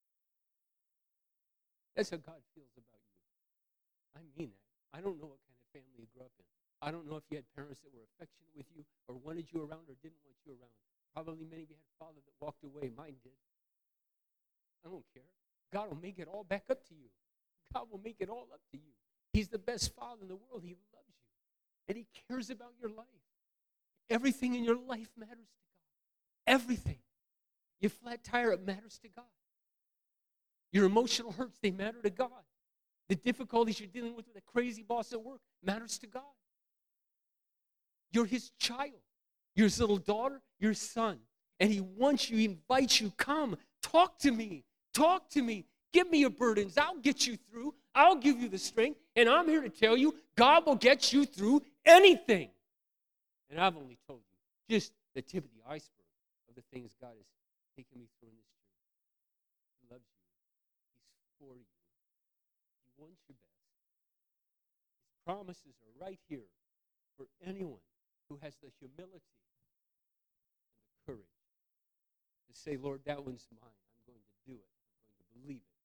That's how God feels about you. I mean that. I don't know what kind of family you grew up in. I don't know if you had parents that were affectionate with you or wanted you around or didn't want you around. Probably many of you had a father that walked away. Mine did. I don't care. God will make it all back up to you. God will make it all up to you. He's the best father in the world. He loves you. And he cares about your life. Everything in your life matters to God. Everything. Your flat tire, it matters to God. Your emotional hurts, they matter to God. The difficulties you're dealing with a crazy boss at work matters to God. You're his child. You're his little daughter, your son. And he wants you, he invites you, come, talk to me. Talk to me. Give me your burdens. I'll get you through. I'll give you the strength. And I'm here to tell you, God will get you through anything. And I've only told you just the tip of the iceberg of the things God has taken me through in this journey. He loves you. He's for you. He wants your best. His promises are right here for anyone who has the humility and the courage to say, Lord, that one's mine. I'm going to do it. I'm going to believe it.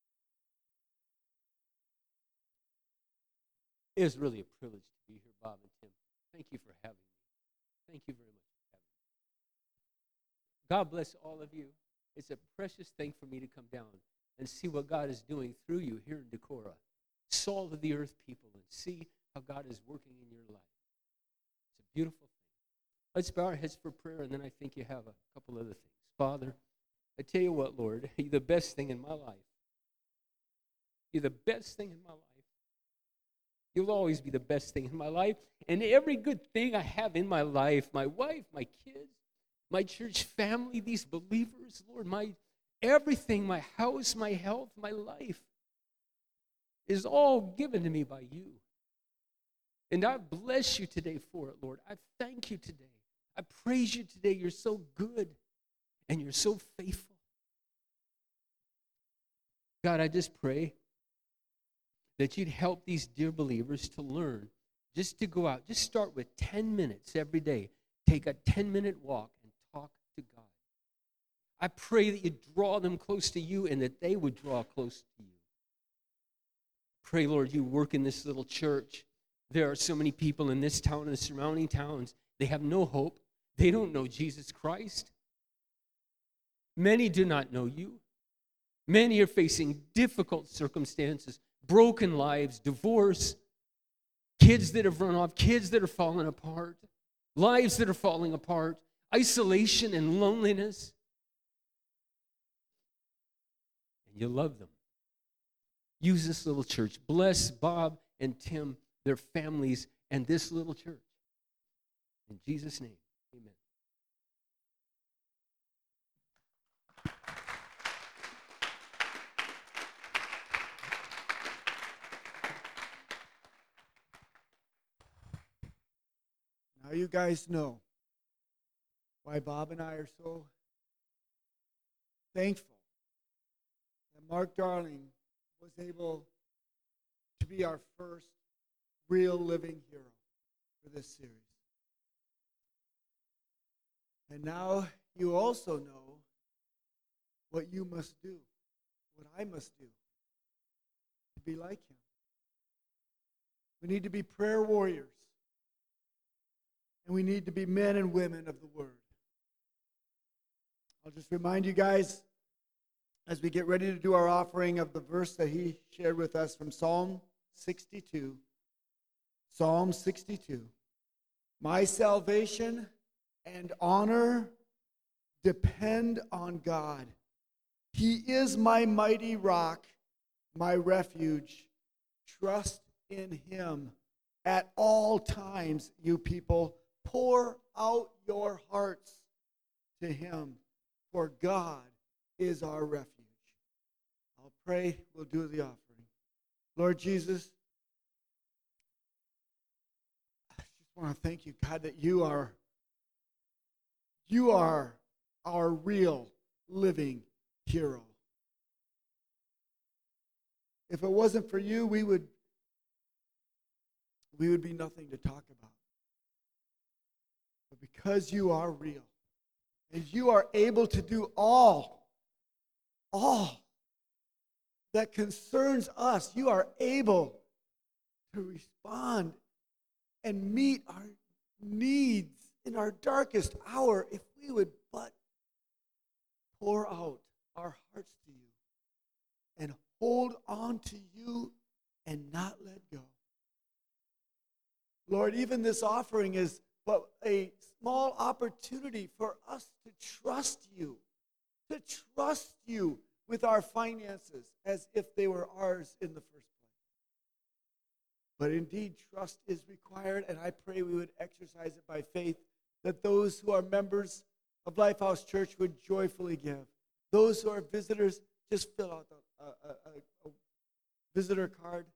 It is really a privilege to be here, Bob and Tim. Thank you for having me. Thank you very much for having me. God bless all of you. It's a precious thing for me to come down and see what God is doing through you here in Decorah. Salt of the earth people, and see how God is working in your life. It's a beautiful thing. Let's bow our heads for prayer, and then I think you have a couple other things. Father, I tell you what, Lord, you're the best thing in my life. You're the best thing in my life. You'll always be the best thing in my life. And every good thing I have in my life, my wife, my kids, my church family, these believers, Lord, my everything, my house, my health, my life, is all given to me by you. And I bless you today for it, Lord. I thank you today. I praise you today. You're so good and you're so faithful. God, I just pray that you'd help these dear believers to learn just to go out. Just start with 10 minutes every day. Take a 10-minute walk and talk to God. I pray that you draw them close to you and that they would draw close to you. Pray, Lord, you work in this little church. There are so many people in this town and the surrounding towns. They have no hope. They don't know Jesus Christ. Many do not know you. Many are facing difficult circumstances, broken lives, divorce, kids that have run off, kids that are falling apart, lives that are falling apart, isolation and loneliness. And you love them. Use this little church. Bless Bob and Tim, their families, and this little church. In Jesus' name, amen. Now you guys know why Bob and I are so thankful Mark Darling was able to be our first real living hero for this series. And now you also know what you must do, what I must do to be like him. We need to be prayer warriors. And we need to be men and women of the Word. I'll just remind you guys, as we get ready to do our offering, of the verse that he shared with us from Psalm 62. Psalm 62. My salvation and honor depend on God. He is my mighty rock, my refuge. Trust in him at all times, you people. Pour out your hearts to him, for God is our refuge. I'll pray, we'll do the offering. Lord Jesus, I just want to thank you, God, that you are our real living hero. If it wasn't for you, we would be nothing to talk about. But because you are real, and you are able to do all that concerns us, you are able to respond and meet our needs in our darkest hour if we would but pour out our hearts to you and hold on to you and not let go. Lord, even this offering is but a small opportunity for us to trust you with our finances as if they were ours in the first place. But indeed, trust is required, and I pray we would exercise it by faith, that those who are members of Lifehouse Church would joyfully give. Those who are visitors, just fill out a visitor card.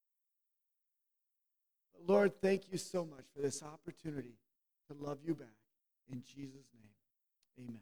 Lord, thank you so much for this opportunity to love you back. In Jesus' name, amen.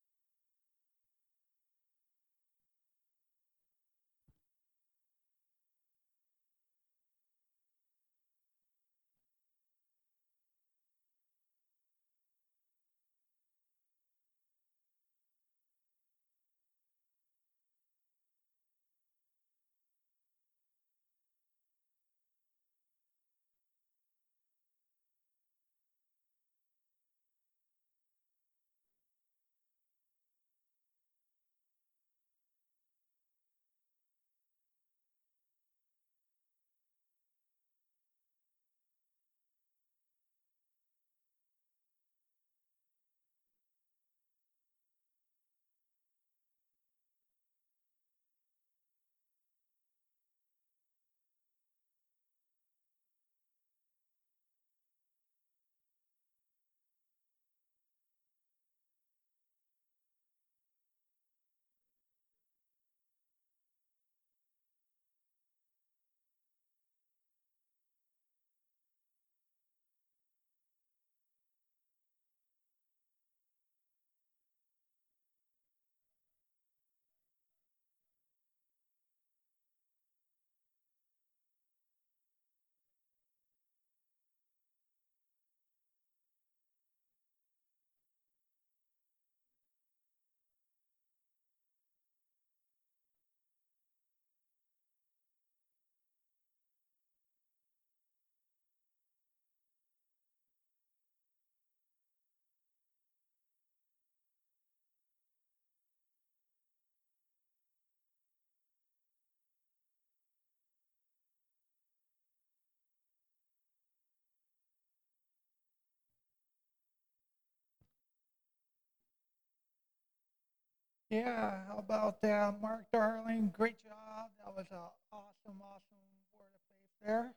Yeah, how about that, Mark Darling? Great job. That was an awesome word of faith there.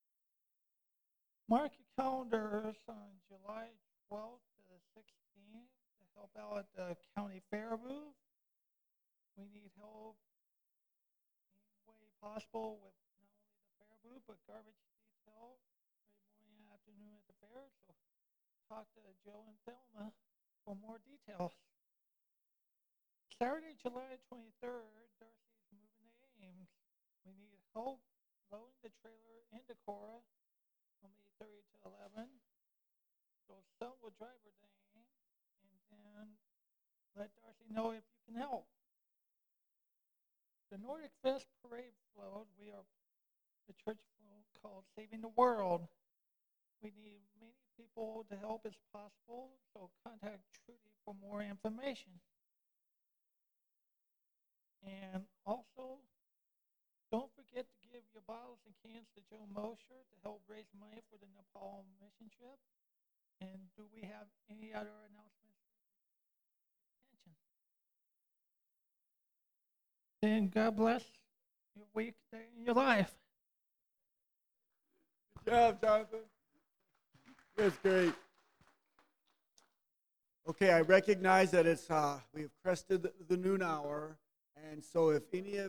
Mark your calendars on July 12th to the 16th to help out at the county fair booth. We need help any way possible with not only the fair booth, but garbage detail every morning and afternoon at the fair. So talk to Joe and Thelma for more details. Saturday, July 23rd, Darcy's We need help loading the trailer in Decorah from 8:30 to 11. So someone will drive her name, and then let Darcy know if you can help. The Nordic Fest parade float, the church float called Saving the World. We need many people to help as possible, so contact Trudy for more information. And also, don't forget to give your bottles and cans to Joe Mosher to help raise money for the Nepal mission trip. And do we have any other announcements? Attention. Then God bless your week and your life. Good job, Jonathan. That's great. Okay, I recognize that we have crested the noon hour, and so if any of